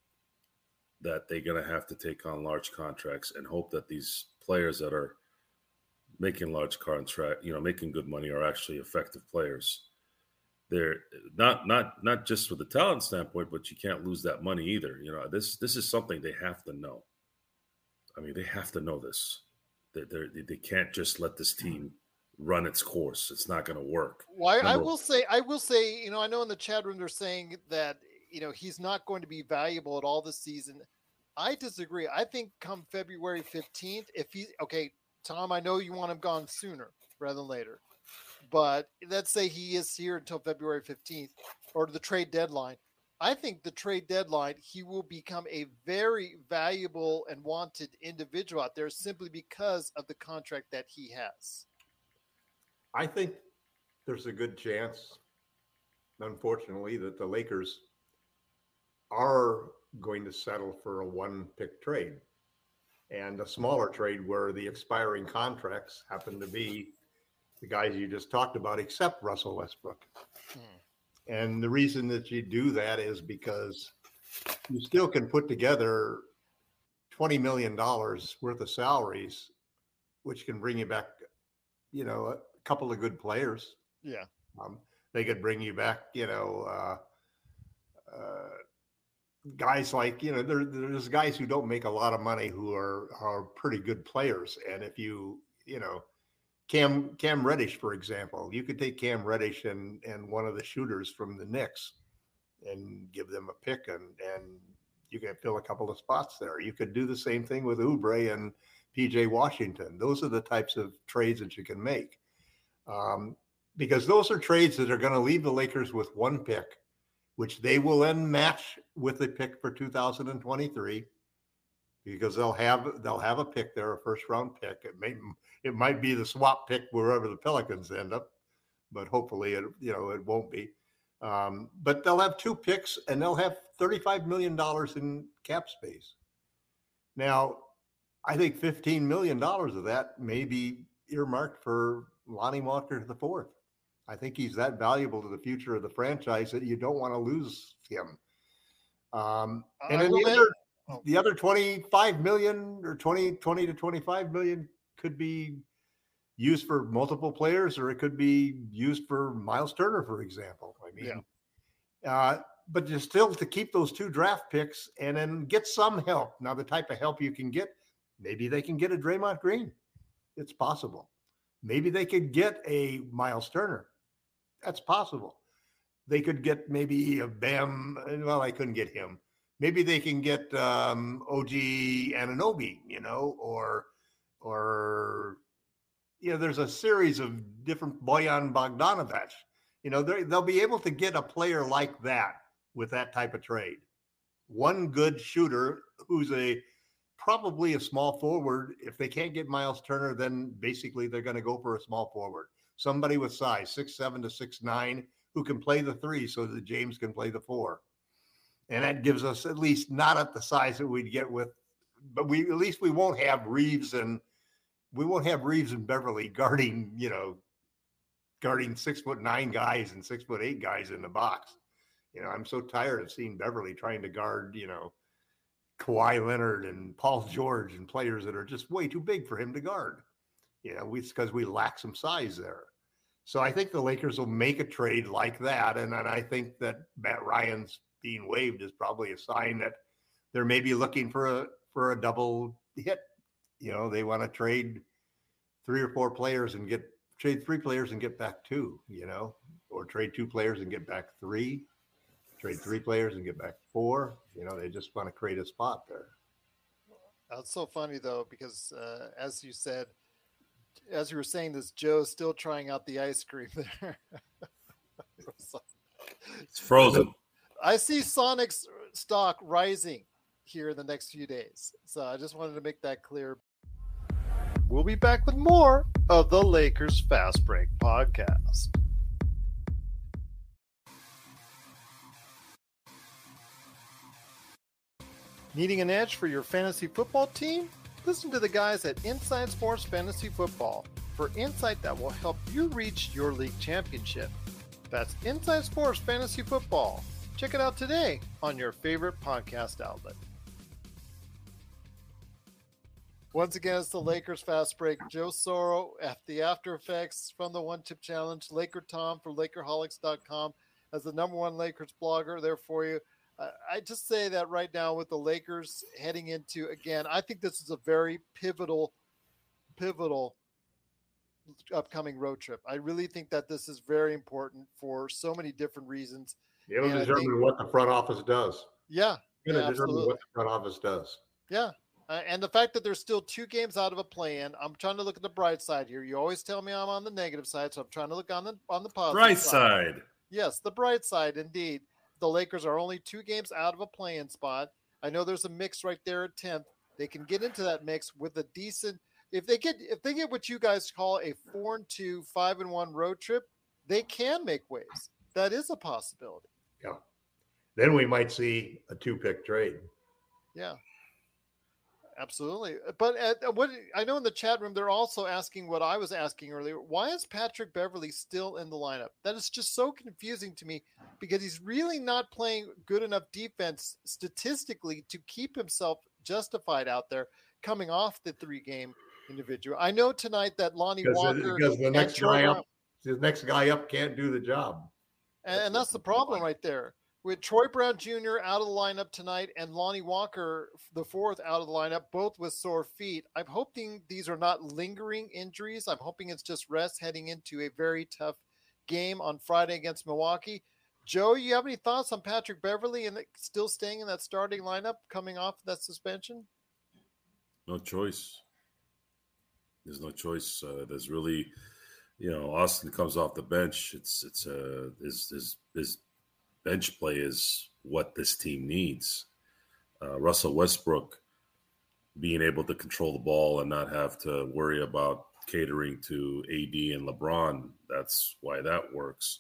S4: that they're going to have to take on large contracts and hope that these players that are making large contract, you know, making good money are actually effective players. They're not not not just with the talent standpoint, but you can't lose that money either. You know, this this is something they have to know. I mean, they have to know this. They they they can't just let this team run its course. It's not going to work.
S2: Well, I, I will say, I will say, you know, I know in the chat room they're saying that, you know, he's not going to be valuable at all this season. I disagree. I think come February fifteenth, if he, okay, Tom, I know you want him gone sooner rather than later, but let's say he is here until February fifteenth or the trade deadline. I think the trade deadline, he will become a very valuable and wanted individual out there simply because of the contract that he has.
S3: I think there's a good chance, unfortunately, that the Lakers are going to settle for a one-pick trade and a smaller trade where the expiring contracts happen to be the guys you just talked about, except Russell Westbrook. Hmm. And the reason that you do that is because you still can put together twenty million dollars worth of salaries, which can bring you back, you know, a couple of good players.
S2: Yeah.
S3: Um, they could bring you back, you know, uh, uh, guys like, you know, there, there's guys who don't make a lot of money who are, are pretty good players. And if you, you know, Cam Cam Reddish, for example, you could take Cam Reddish and, and one of the shooters from the Knicks and give them a pick, and, and you can fill a couple of spots there. You could do the same thing with Oubre and P J Washington. Those are the types of trades that you can make, um, because those are trades that are going to leave the Lakers with one pick, which they will then match with a pick for two thousand twenty-three. Because they'll have they'll have a pick there, a first round pick. It may it might be the swap pick wherever the Pelicans end up, but hopefully it you know it won't be. Um, but they'll have two picks and they'll have thirty-five million dollars in cap space. Now, I think fifteen million dollars of that may be earmarked for Lonnie Walker the fourth. I think he's that valuable to the future of the franchise that you don't want to lose him. Um, and then the other. The other twenty-five million or twenty, twenty to twenty-five million could be used for multiple players, or it could be used for Miles Turner, for example. I mean, yeah. uh, but just still to keep those two draft picks and then get some help. Now, the type of help you can get, Maybe they can get a Draymond Green. It's possible. Maybe they could get a Miles Turner. That's possible. They could get maybe a Bam. Well, I couldn't get him. Maybe they can get um, O G Anunoby, you know, or, or, you know, there's a series of different Bojan Bogdanovic. You know, they'll be able to get a player like that with that type of trade. One good shooter who's a probably a small forward. If they can't get Miles Turner, then basically they're going to go for a small forward. Somebody with size, six seven to six nine, who can play the three so that James can play the four. And that gives us at least not at the size that we'd get with, but we at least we won't have Reeves and we won't have Reeves and Beverly guarding, you know, guarding six foot nine guys and six foot eight guys in the box. You know, I'm so tired of seeing Beverly trying to guard, you know, Kawhi Leonard and Paul George and players that are just way too big for him to guard. You know, it's because we lack some size there. So I think the Lakers will make a trade like that. And then I think that Matt Ryan's being waived is probably a sign that they're maybe looking for a for a double hit. You know, they want to trade three or four players and get trade three players and get back two, you know, or trade two players and get back three, trade three players and get back four. You know, they just want to create a spot there.
S2: That's so funny though, because uh, as you said, as you were saying this, Joe's still trying out the ice cream there.
S4: It's frozen.
S2: I see Sonic's stock rising here in the next few days. So I just wanted to make that clear. We'll be back with more of the Lakers Fast Break podcast. Needing an edge for your fantasy football team? Listen to the guys at Inside Sports Fantasy Football for insight that will help you reach your league championship. That's Inside Sports Fantasy Football. Check it out today on your favorite podcast outlet. Once again, it's the Lakers Fast Break. Joe Soro at the After Effects from the One Tip Challenge. Laker Tom for Lakerholics dot com as the number one Lakers blogger there for you. Uh, I just say that right now with the Lakers heading into, again, I think this is a very pivotal, pivotal upcoming road trip. I really think that this is very important for so many different reasons.
S3: It'll and determine think, what the front office does.
S2: Yeah.
S3: It'll
S2: yeah,
S3: determine
S2: absolutely.
S3: what the front office does.
S2: Yeah. Uh, and the fact that there's still two games out of a play-in, I'm trying to look at the bright side here. You always tell me I'm on the negative side, so I'm trying to look on the on the positive
S4: bright
S2: side.
S4: side.
S2: Yes, the bright side, indeed. The Lakers are only two games out of a play-in spot. I know there's a mix right there at tenth. They can get into that mix with a decent. If they get if they get what you guys call a four and two, five and one road trip, they can make waves. That is a possibility.
S3: Yeah. Then we might see a two-pick trade.
S2: Yeah. Absolutely. But at, what I know in the chat room, they're also asking what I was asking earlier. Why is Patrick Beverly still in the lineup? That is just so confusing to me because he's really not playing good enough defense statistically to keep himself justified out there coming off the three-game individual. I know tonight that Lonnie
S3: because
S2: Walker
S3: because the next
S2: Troy
S3: guy
S2: Brown,
S3: up, the next guy up can't do the job.
S2: And that's, and that's the problem right there. With Troy Brown Junior out of the lineup tonight and Lonnie Walker, the fourth, out of the lineup, both with sore feet. I'm hoping these are not lingering injuries. I'm hoping it's just rest heading into a very tough game on Friday against Milwaukee. Joe, you have any thoughts on Patrick Beverly and still staying in that starting lineup coming off that suspension?
S4: No choice. There's no choice. Uh, there's really, you know, Austin comes off the bench. It's it's a uh, is is is. bench play is what this team needs. Uh, Russell Westbrook being able to control the ball and not have to worry about catering to A D and LeBron. That's why that works.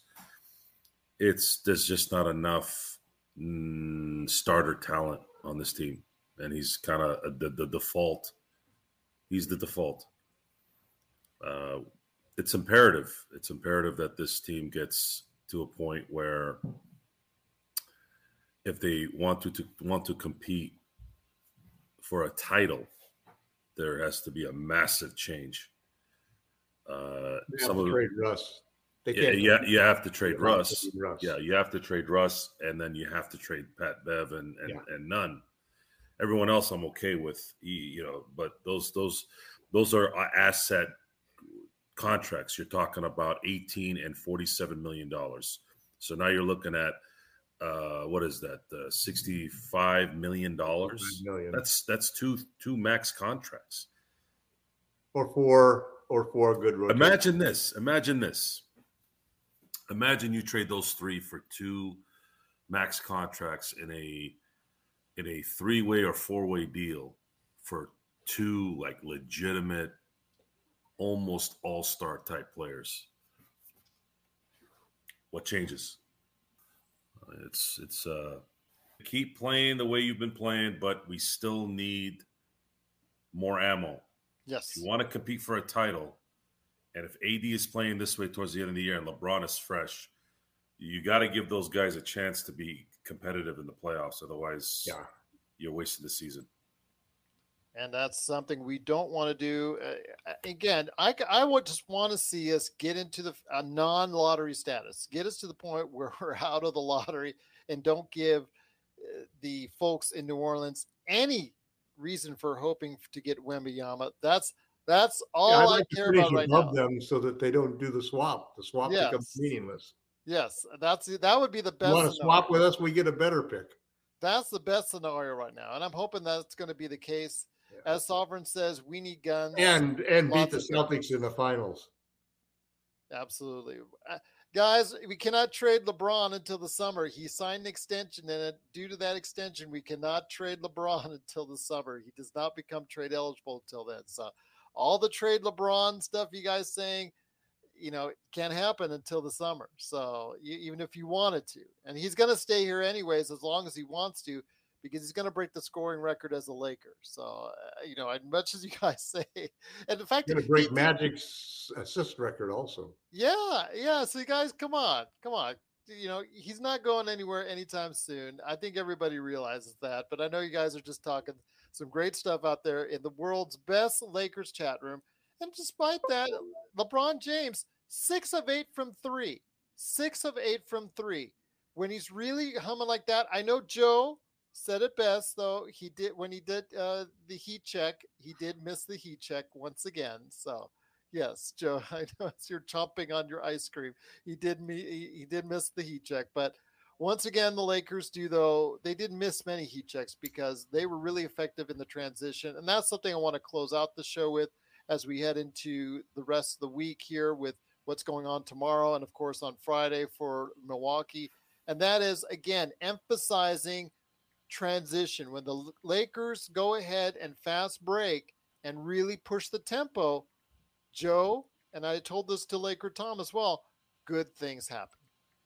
S4: It's there's just not enough mm, starter talent on this team, and he's kind of the, the default. He's the default. Uh, it's imperative. It's imperative that this team gets to a point where, if they want to, to want to compete for a title, there has to be a massive change. Uh,
S3: they have
S4: some
S3: to
S4: of the,
S3: trade Russ. They
S4: yeah,
S3: can't
S4: yeah, you have to trade Russ.
S3: Russ.
S4: Yeah, you have to trade Russ, and then you have to trade Pat Bev and and,
S3: yeah.
S4: and Nunn. Everyone else I'm okay with, you know, but those those those are asset contracts. You're talking about eighteen and forty-seven million dollars. So now you're looking at uh, what is that? Uh, sixty-five million dollars.
S3: Million.
S4: That's that's two two max contracts.
S3: Or four or four good rotations.
S4: Imagine this. Imagine this. Imagine you trade those three for two max contracts in a in a three-way or four-way deal for two like legitimate, almost all-star type players. What changes? It's it's uh keep playing the way you've been playing, but we still need more ammo.
S2: Yes.
S4: If you want to compete for a title, and if A D is playing this way towards the end of the year and LeBron is fresh, you got to give those guys a chance to be competitive in the playoffs. Otherwise,
S3: yeah,
S4: you're wasting the season.
S2: And that's something we don't want to do. Uh, again, I, I would just want to see us get into the a non-lottery status, get us to the point where we're out of the lottery and don't give uh, the folks in New Orleans any reason for hoping to get Wembanyama. That's That's all
S3: yeah,
S2: I
S3: like
S2: care about right now.
S3: Them so that they don't do the swap. The swap
S2: yes.
S3: becomes meaningless.
S2: Yes, that's that would be the best.
S3: You want to swap with us? We get a better pick.
S2: That's the best scenario right now, and I'm hoping that's going to be the case. Yeah. As Sovereign says, we need guns
S3: and and beat the Celtics in the finals.
S2: Absolutely, uh, guys. We cannot trade LeBron until the summer. He signed an extension, and due to that extension, we cannot trade LeBron until the summer. He does not become trade eligible until then. So. All the trade LeBron stuff you guys saying, you know, can't happen until the summer. So you, even if you wanted to, and he's going to stay here anyways, as long as he wants to, because he's going to break the scoring record as a Laker. So, uh, you know, as much as you guys say, and the fact
S3: he's going to break Magic's assist record also.
S2: Yeah. Yeah. So you guys, come on, come on. You know, he's not going anywhere anytime soon. I think everybody realizes that, but I know you guys are just talking some great stuff out there in the world's best Lakers chat room. And despite that, LeBron James, six of eight from three, six of eight from three. When he's really humming like that, I know Joe said it best, though. He did, when he did uh, the heat check, he did miss the heat check once again. So yes, Joe, I know as you're chomping on your ice cream, he did me, he, he did miss the heat check, but once again, the Lakers do, though, they didn't miss many heat checks because they were really effective in the transition. And that's something I want to close out the show with as we head into the rest of the week here with what's going on tomorrow and, of course, on Friday for Milwaukee. And that is, again, emphasizing transition. When the Lakers go ahead and fast break and really push the tempo, Joe, and I told this to Laker Tom as well, good things happen.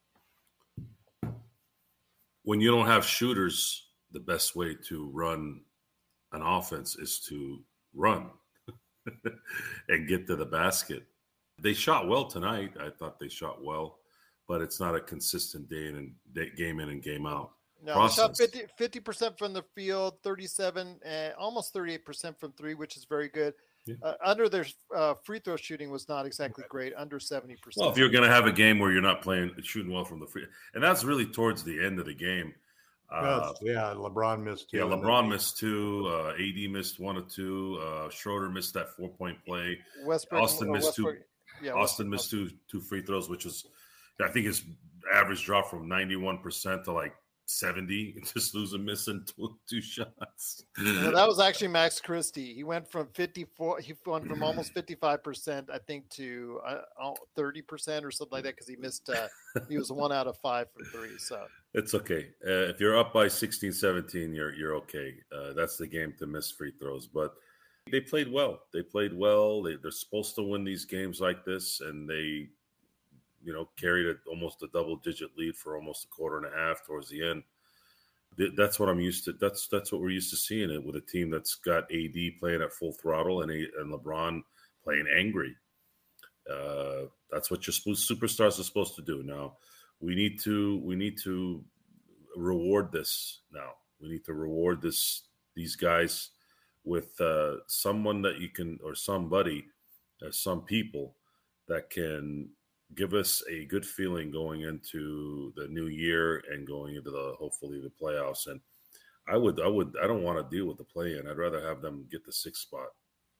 S4: When you don't have shooters, the best way to run an offense is to run and get to the basket. They shot well tonight. I thought they shot well, but it's not a consistent day in and day, game in and game out.
S2: No, they shot fifty, fifty percent from the field, thirty-seven, uh, almost thirty-eight percent from three, which is very good. Yeah. Uh, under their uh, free throw shooting was not exactly great, under seventy percent.
S4: Well, if you're going to have a game where you're not playing, shooting well from the free, and that's really towards the end of the game.
S3: Uh, yeah, LeBron missed two.
S4: Yeah, LeBron missed two. Uh, A D missed one or two. Uh, Schroeder missed that four point play.
S2: Westbrook,
S4: Austin missed
S2: Westbrook,
S4: two.
S2: Yeah,
S4: Austin missed two two free throws, which was, I think, his average dropped from ninety-one percent to like seventy, just losing, missing two, two shots.
S2: Yeah, that was actually Max Christie. He went from fifty-four, he went from almost fifty-five percent, I think, to uh, thirty percent or something like that because he missed, uh, he was one out of five for three. So
S4: it's okay. Uh, if you're up by sixteen, seventeen, you're, you're okay. Uh, that's the game to miss free throws. But they played well. They played well. They, they're supposed to win these games like this, and they, you know, carried a, almost a double-digit lead for almost a quarter and a half towards the end. That's what I'm used to. That's that's what we're used to seeing it with a team that's got A D playing at full throttle and a, and LeBron playing angry. Uh, that's what your superstars are supposed to do. Now, we need to we need to reward this. Now, we need to reward this these guys with uh, someone that you can, or somebody, or some people that can give us a good feeling going into the new year and going into the, hopefully, the playoffs. And I would, I would, I don't want to deal with the play-in. I'd rather have them get the sixth spot.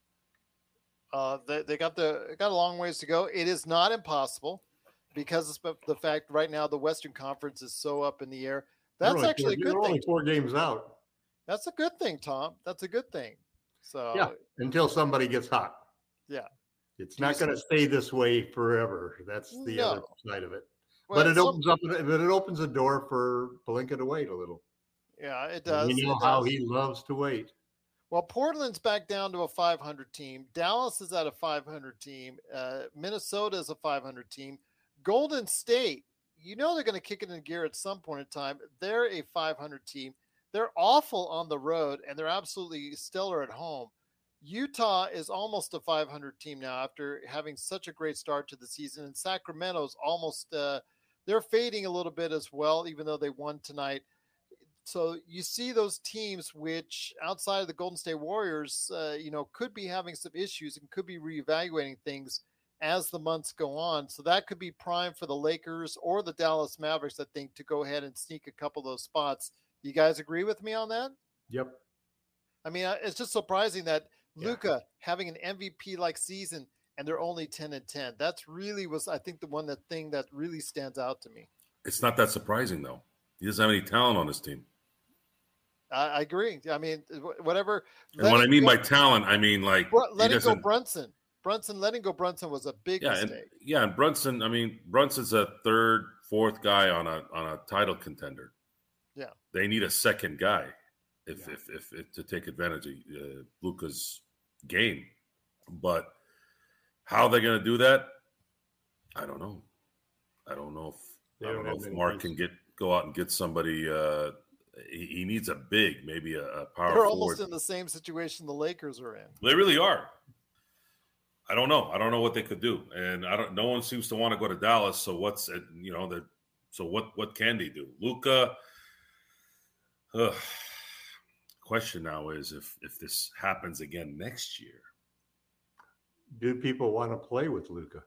S2: Uh, they, they got the got a long ways to go. It is not impossible because of the fact right now the Western Conference is so up in the air. That's actually
S3: four,
S2: a good
S3: they're
S2: thing.
S3: Only four games out.
S2: That's a good thing, Tom. That's a good thing. So
S3: yeah, until somebody gets hot.
S2: Yeah,
S3: it's not going to stay this way forever. That's the
S2: no.
S3: other side of it.
S2: Well,
S3: but it
S2: some,
S3: opens up. But it opens a door for Pelinka to wait a little.
S2: Yeah, it does.
S3: We know
S2: it
S3: how
S2: does.
S3: he loves to wait.
S2: Well, Portland's back down to a five hundred team. Dallas is at a five hundred team. Uh, Minnesota is a five hundred team. Golden State, you know they're going to kick it in gear at some point in time. They're a five hundred team. They're awful on the road, and they're absolutely stellar at home. Utah is almost a five hundred team now after having such a great start to the season. And Sacramento's almost uh, – they're fading a little bit as well, even though they won tonight. So you see those teams which, outside of the Golden State Warriors, uh, you know, could be having some issues and could be reevaluating things as the months go on. So that could be prime for the Lakers or the Dallas Mavericks, I think, to go ahead and sneak a couple of those spots. You guys agree with me on that?
S3: Yep.
S2: I mean, it's just surprising that yeah. Luka having an M V P-like season and they're only ten and ten. That's really was, I think, the one that thing that really stands out to me.
S4: It's not that surprising, though. He doesn't have any talent on his team.
S2: I agree. I mean, whatever.
S4: And what I mean go, by talent, I mean like
S2: letting go Brunson. Brunson letting go Brunson was a big
S4: yeah,
S2: mistake.
S4: And, yeah, and Brunson. I mean, Brunson's a third, fourth guy on a on a title contender.
S2: Yeah,
S4: they need a second guy if yeah. if, if, if to take advantage of uh, Luka's game. But how they're going to do that, I don't know. I don't know if they I don't, don't know if Mark ways. can get go out and get somebody. Uh, He needs a big, maybe a, a power
S2: They're
S4: forward.
S2: almost in the same situation the Lakers are in.
S4: They really are. I don't know. I don't know what they could do, and I don't. No one seems to want to go to Dallas. So what's you know the so what what can they do? Luka. Uh, question now is if if this happens again next year.
S3: Do people want to play with Luka?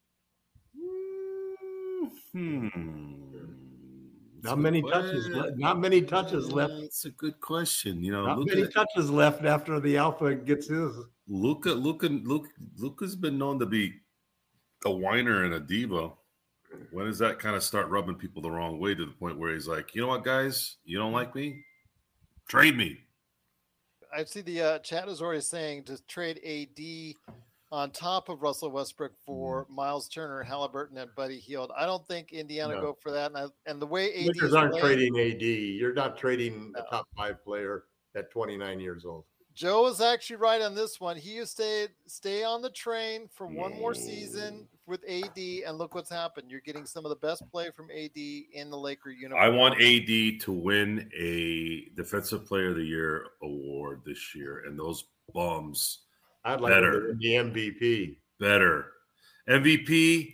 S4: Hmm.
S3: Not many touches. Left, not many touches left.
S4: It's a good question. You know,
S3: not
S4: Luka,
S3: many touches left after the Alpha gets his.
S4: Luka, Luka, Luka, Luka's been known to be a whiner and a diva. When does that kind of start rubbing people the wrong way to the point where he's like, you know what, guys, you don't like me, trade me.
S2: I see the uh, chat is already saying to trade A D on top of Russell Westbrook for mm. Miles Turner, Halliburton, and Buddy Hield. I don't think Indiana no. go for that. And, I, and the way A D
S3: Lakers aren't playing, trading A D. You're not trading no. a top five player at twenty-nine years old.
S2: Joe is actually right on this one. He stayed stay on the train for one more season with A D, and look what's happened. You're getting some of the best play from A D in the Laker uniform.
S4: I want A D to win a Defensive Player of the Year award this year, and those bums.
S3: I'd like better. to win the M V P.
S4: Better. M V P.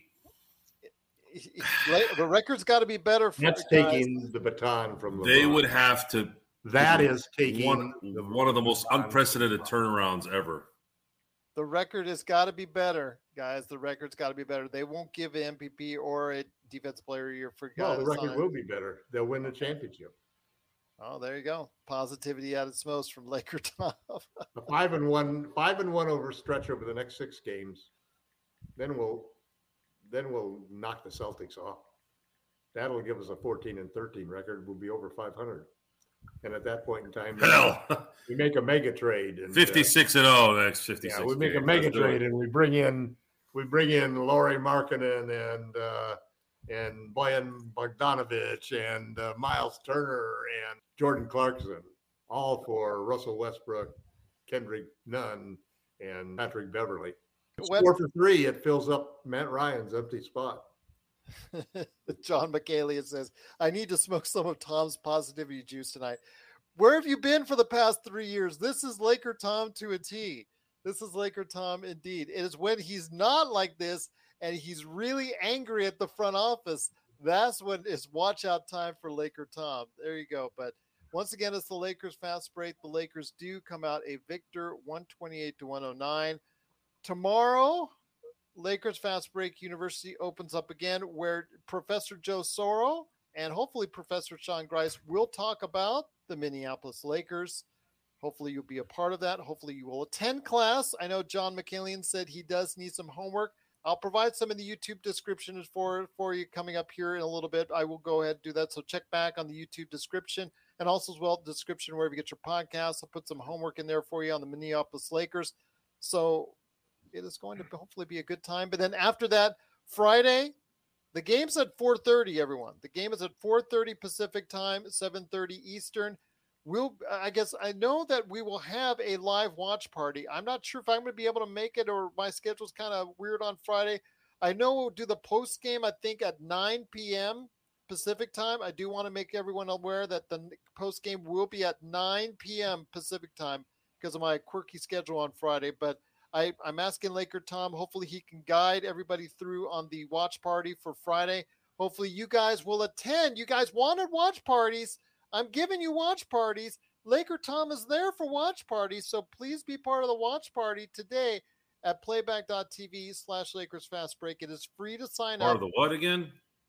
S2: The record's got to be better. For
S3: That's
S2: the
S3: taking the baton from LeBron.
S4: They would have to.
S3: That is taking
S4: one, the, one of the most unprecedented turnarounds ever.
S2: The record has got to be better, guys. The record's got to be better. They won't give an M V P or a Defensive Player of the Year for guys.
S3: Well, the record on. will be better. They'll win the championship.
S2: Oh, there you go. Positivity at its most from Laker Tom.
S3: A five and one, five and one over stretch over the next six games. Then we'll, then we'll knock the Celtics off. That'll give us a fourteen and thirteen record. We'll be over five hundred. And at that point in time,
S4: hell,
S3: we make a mega trade. And,
S4: fifty-six uh, and oh next fifty-six.
S3: Yeah, we make games. a mega Let's trade and we bring in, we bring in Lauri Markkanen and uh, and Bojan Bogdanovic and uh, Miles Turner and Jordan Clarkson, all for Russell Westbrook, Kendrick Nunn, and Patrick Beverly. Four for three, it fills up Matt Ryan's empty spot.
S2: John McCaley says, I need to smoke some of Tom's positivity juice tonight. Where have you been for the past three years? This is Laker Tom to a T. This is Laker Tom indeed. It is when he's not like this and he's really angry at the front office. That's when it's watch out time for Laker Tom. There you go. But once again, it's the Lakers fast break. The Lakers do come out a victor, one twenty-eight to one oh nine. Tomorrow, Lakers Fast Break University opens up again, where Professor Joe Soro and hopefully Professor Sean Grice will talk about the Minneapolis Lakers. Hopefully you'll be a part of that. Hopefully you will attend class. I know John McCallion said he does need some homework. I'll provide some in the YouTube description for, for you coming up here in a little bit. I will go ahead and do that. So check back on the YouTube description and also as well description wherever you get your podcasts. I'll put some homework in there for you on the Minneapolis Lakers. So it is going to hopefully be a good time. But then after that, Friday, the game's at four thirty, everyone. The game is at four thirty Pacific time, seven thirty Eastern. We'll, I guess, I know that we will have a live watch party. I'm not sure if I'm going to be able to make it or my schedule's kind of weird on Friday. I know we'll do the post game, I think, at nine p.m. Pacific time. I do want to make everyone aware that the post game will be at nine p.m. Pacific time because of my quirky schedule on Friday. But I, I'm asking Laker Tom, hopefully he can guide everybody through on the watch party for Friday. Hopefully you guys will attend. You guys wanted watch parties. I'm giving you watch parties. Laker Tom is there for watch parties, so please be part of the watch party today at playback.tv slash Lakers Fast Break. It is free to sign
S4: part
S2: up.
S4: Part of the what again?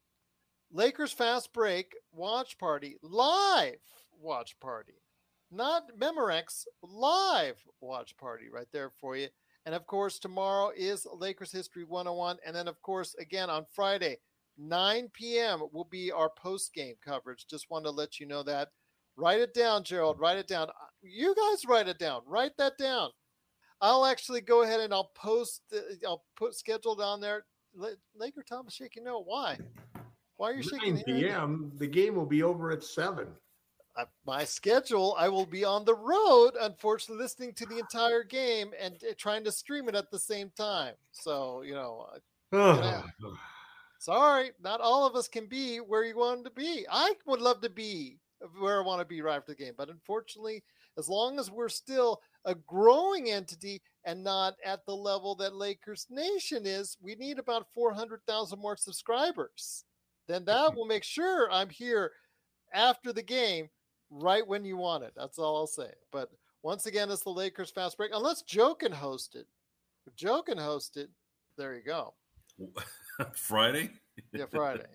S2: Lakers Fast Break watch party, live watch party, not Memorex, live watch party right there for you. And of course, tomorrow is Lakers History one oh one. And then, of course, again on Friday, nine p.m. will be our post-game coverage. Just wanted to let you know that. Write it down, Gerald. Write it down. You guys write it down. Write that down. I'll actually go ahead and I'll post, I'll put schedule down there. Laker Tom is shaking no. Why? Why are you shaking?
S3: nine p.m. The game will be over at seven.
S2: Uh, my schedule, I will be on the road, unfortunately, listening to the entire game and uh, trying to stream it at the same time. So, you know, uh, yeah. Sorry, not all of us can be where you want to be. I would love to be where I want to be right after the game. But unfortunately, as long as we're still a growing entity and not at the level that Lakers Nation is, we need about four hundred thousand more subscribers. Then that will make sure I'm here after the game right when you want it. That's all I'll say. But once again, it's the Lakers Fast Break. Unless Joe can host it. If Joe can host it, there you go.
S4: Friday?
S2: Yeah, Friday.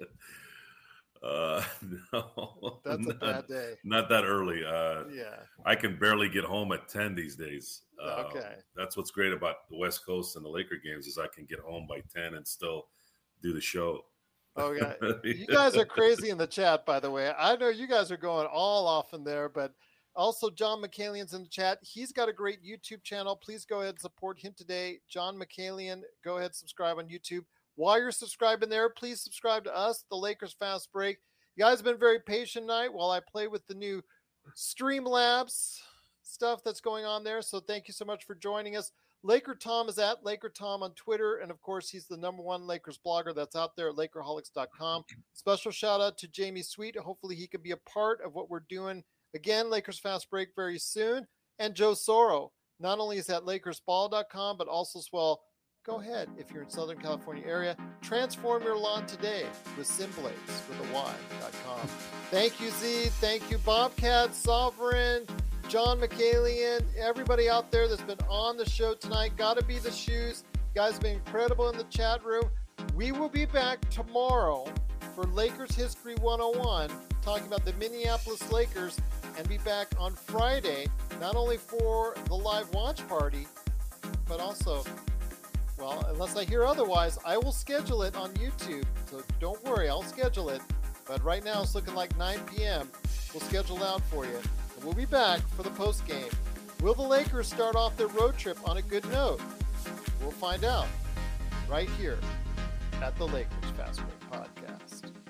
S4: uh, no.
S2: That's a
S4: not,
S2: bad day.
S4: Not that early. Uh,
S2: yeah.
S4: I can barely get home at ten these days. Uh,
S2: okay.
S4: That's what's great about the West Coast and the Laker games is I can get home by ten and still do the show.
S2: Oh, yeah. You guys are crazy in the chat, by the way. I know you guys are going all off in there, but also John McCallion's in the chat. He's got a great YouTube channel. Please go ahead and support him today. John McCallion, go ahead and subscribe on YouTube. While you're subscribing there, please subscribe to us, the Lakers Fast Break. You guys have been very patient tonight while I play with the new Streamlabs stuff that's going on there. So thank you so much for joining us. Laker Tom is at Laker Tom on Twitter. And, of course, he's the number one Lakers blogger that's out there at Lakerholics dot com. Special shout-out to Jamie Sweet. Hopefully he can be a part of what we're doing. Again, Lakers Fast Break very soon. And Joe Soro. Not only is at Lakers Ball dot com, but also as well, go ahead, if you're in Southern California area, transform your lawn today with Simblades with a Y dot com. Thank you, Z. Thank you, Bobcat, Sovereign, John McCallion, everybody out there that's been on the show tonight. Gotta be the shoes. You guys have been incredible in the chat room. We will be back tomorrow for Lakers History one oh one, talking about the Minneapolis Lakers, and be back on Friday, not only for the live watch party, but also, well, unless I hear otherwise, I will schedule it on YouTube. So don't worry, I'll schedule it. But right now it's looking like nine p.m. We'll schedule it out for you. We'll be back for the post game. Will the Lakers start off their road trip on a good note? We'll find out right here at the Lakers Fast Break Podcast.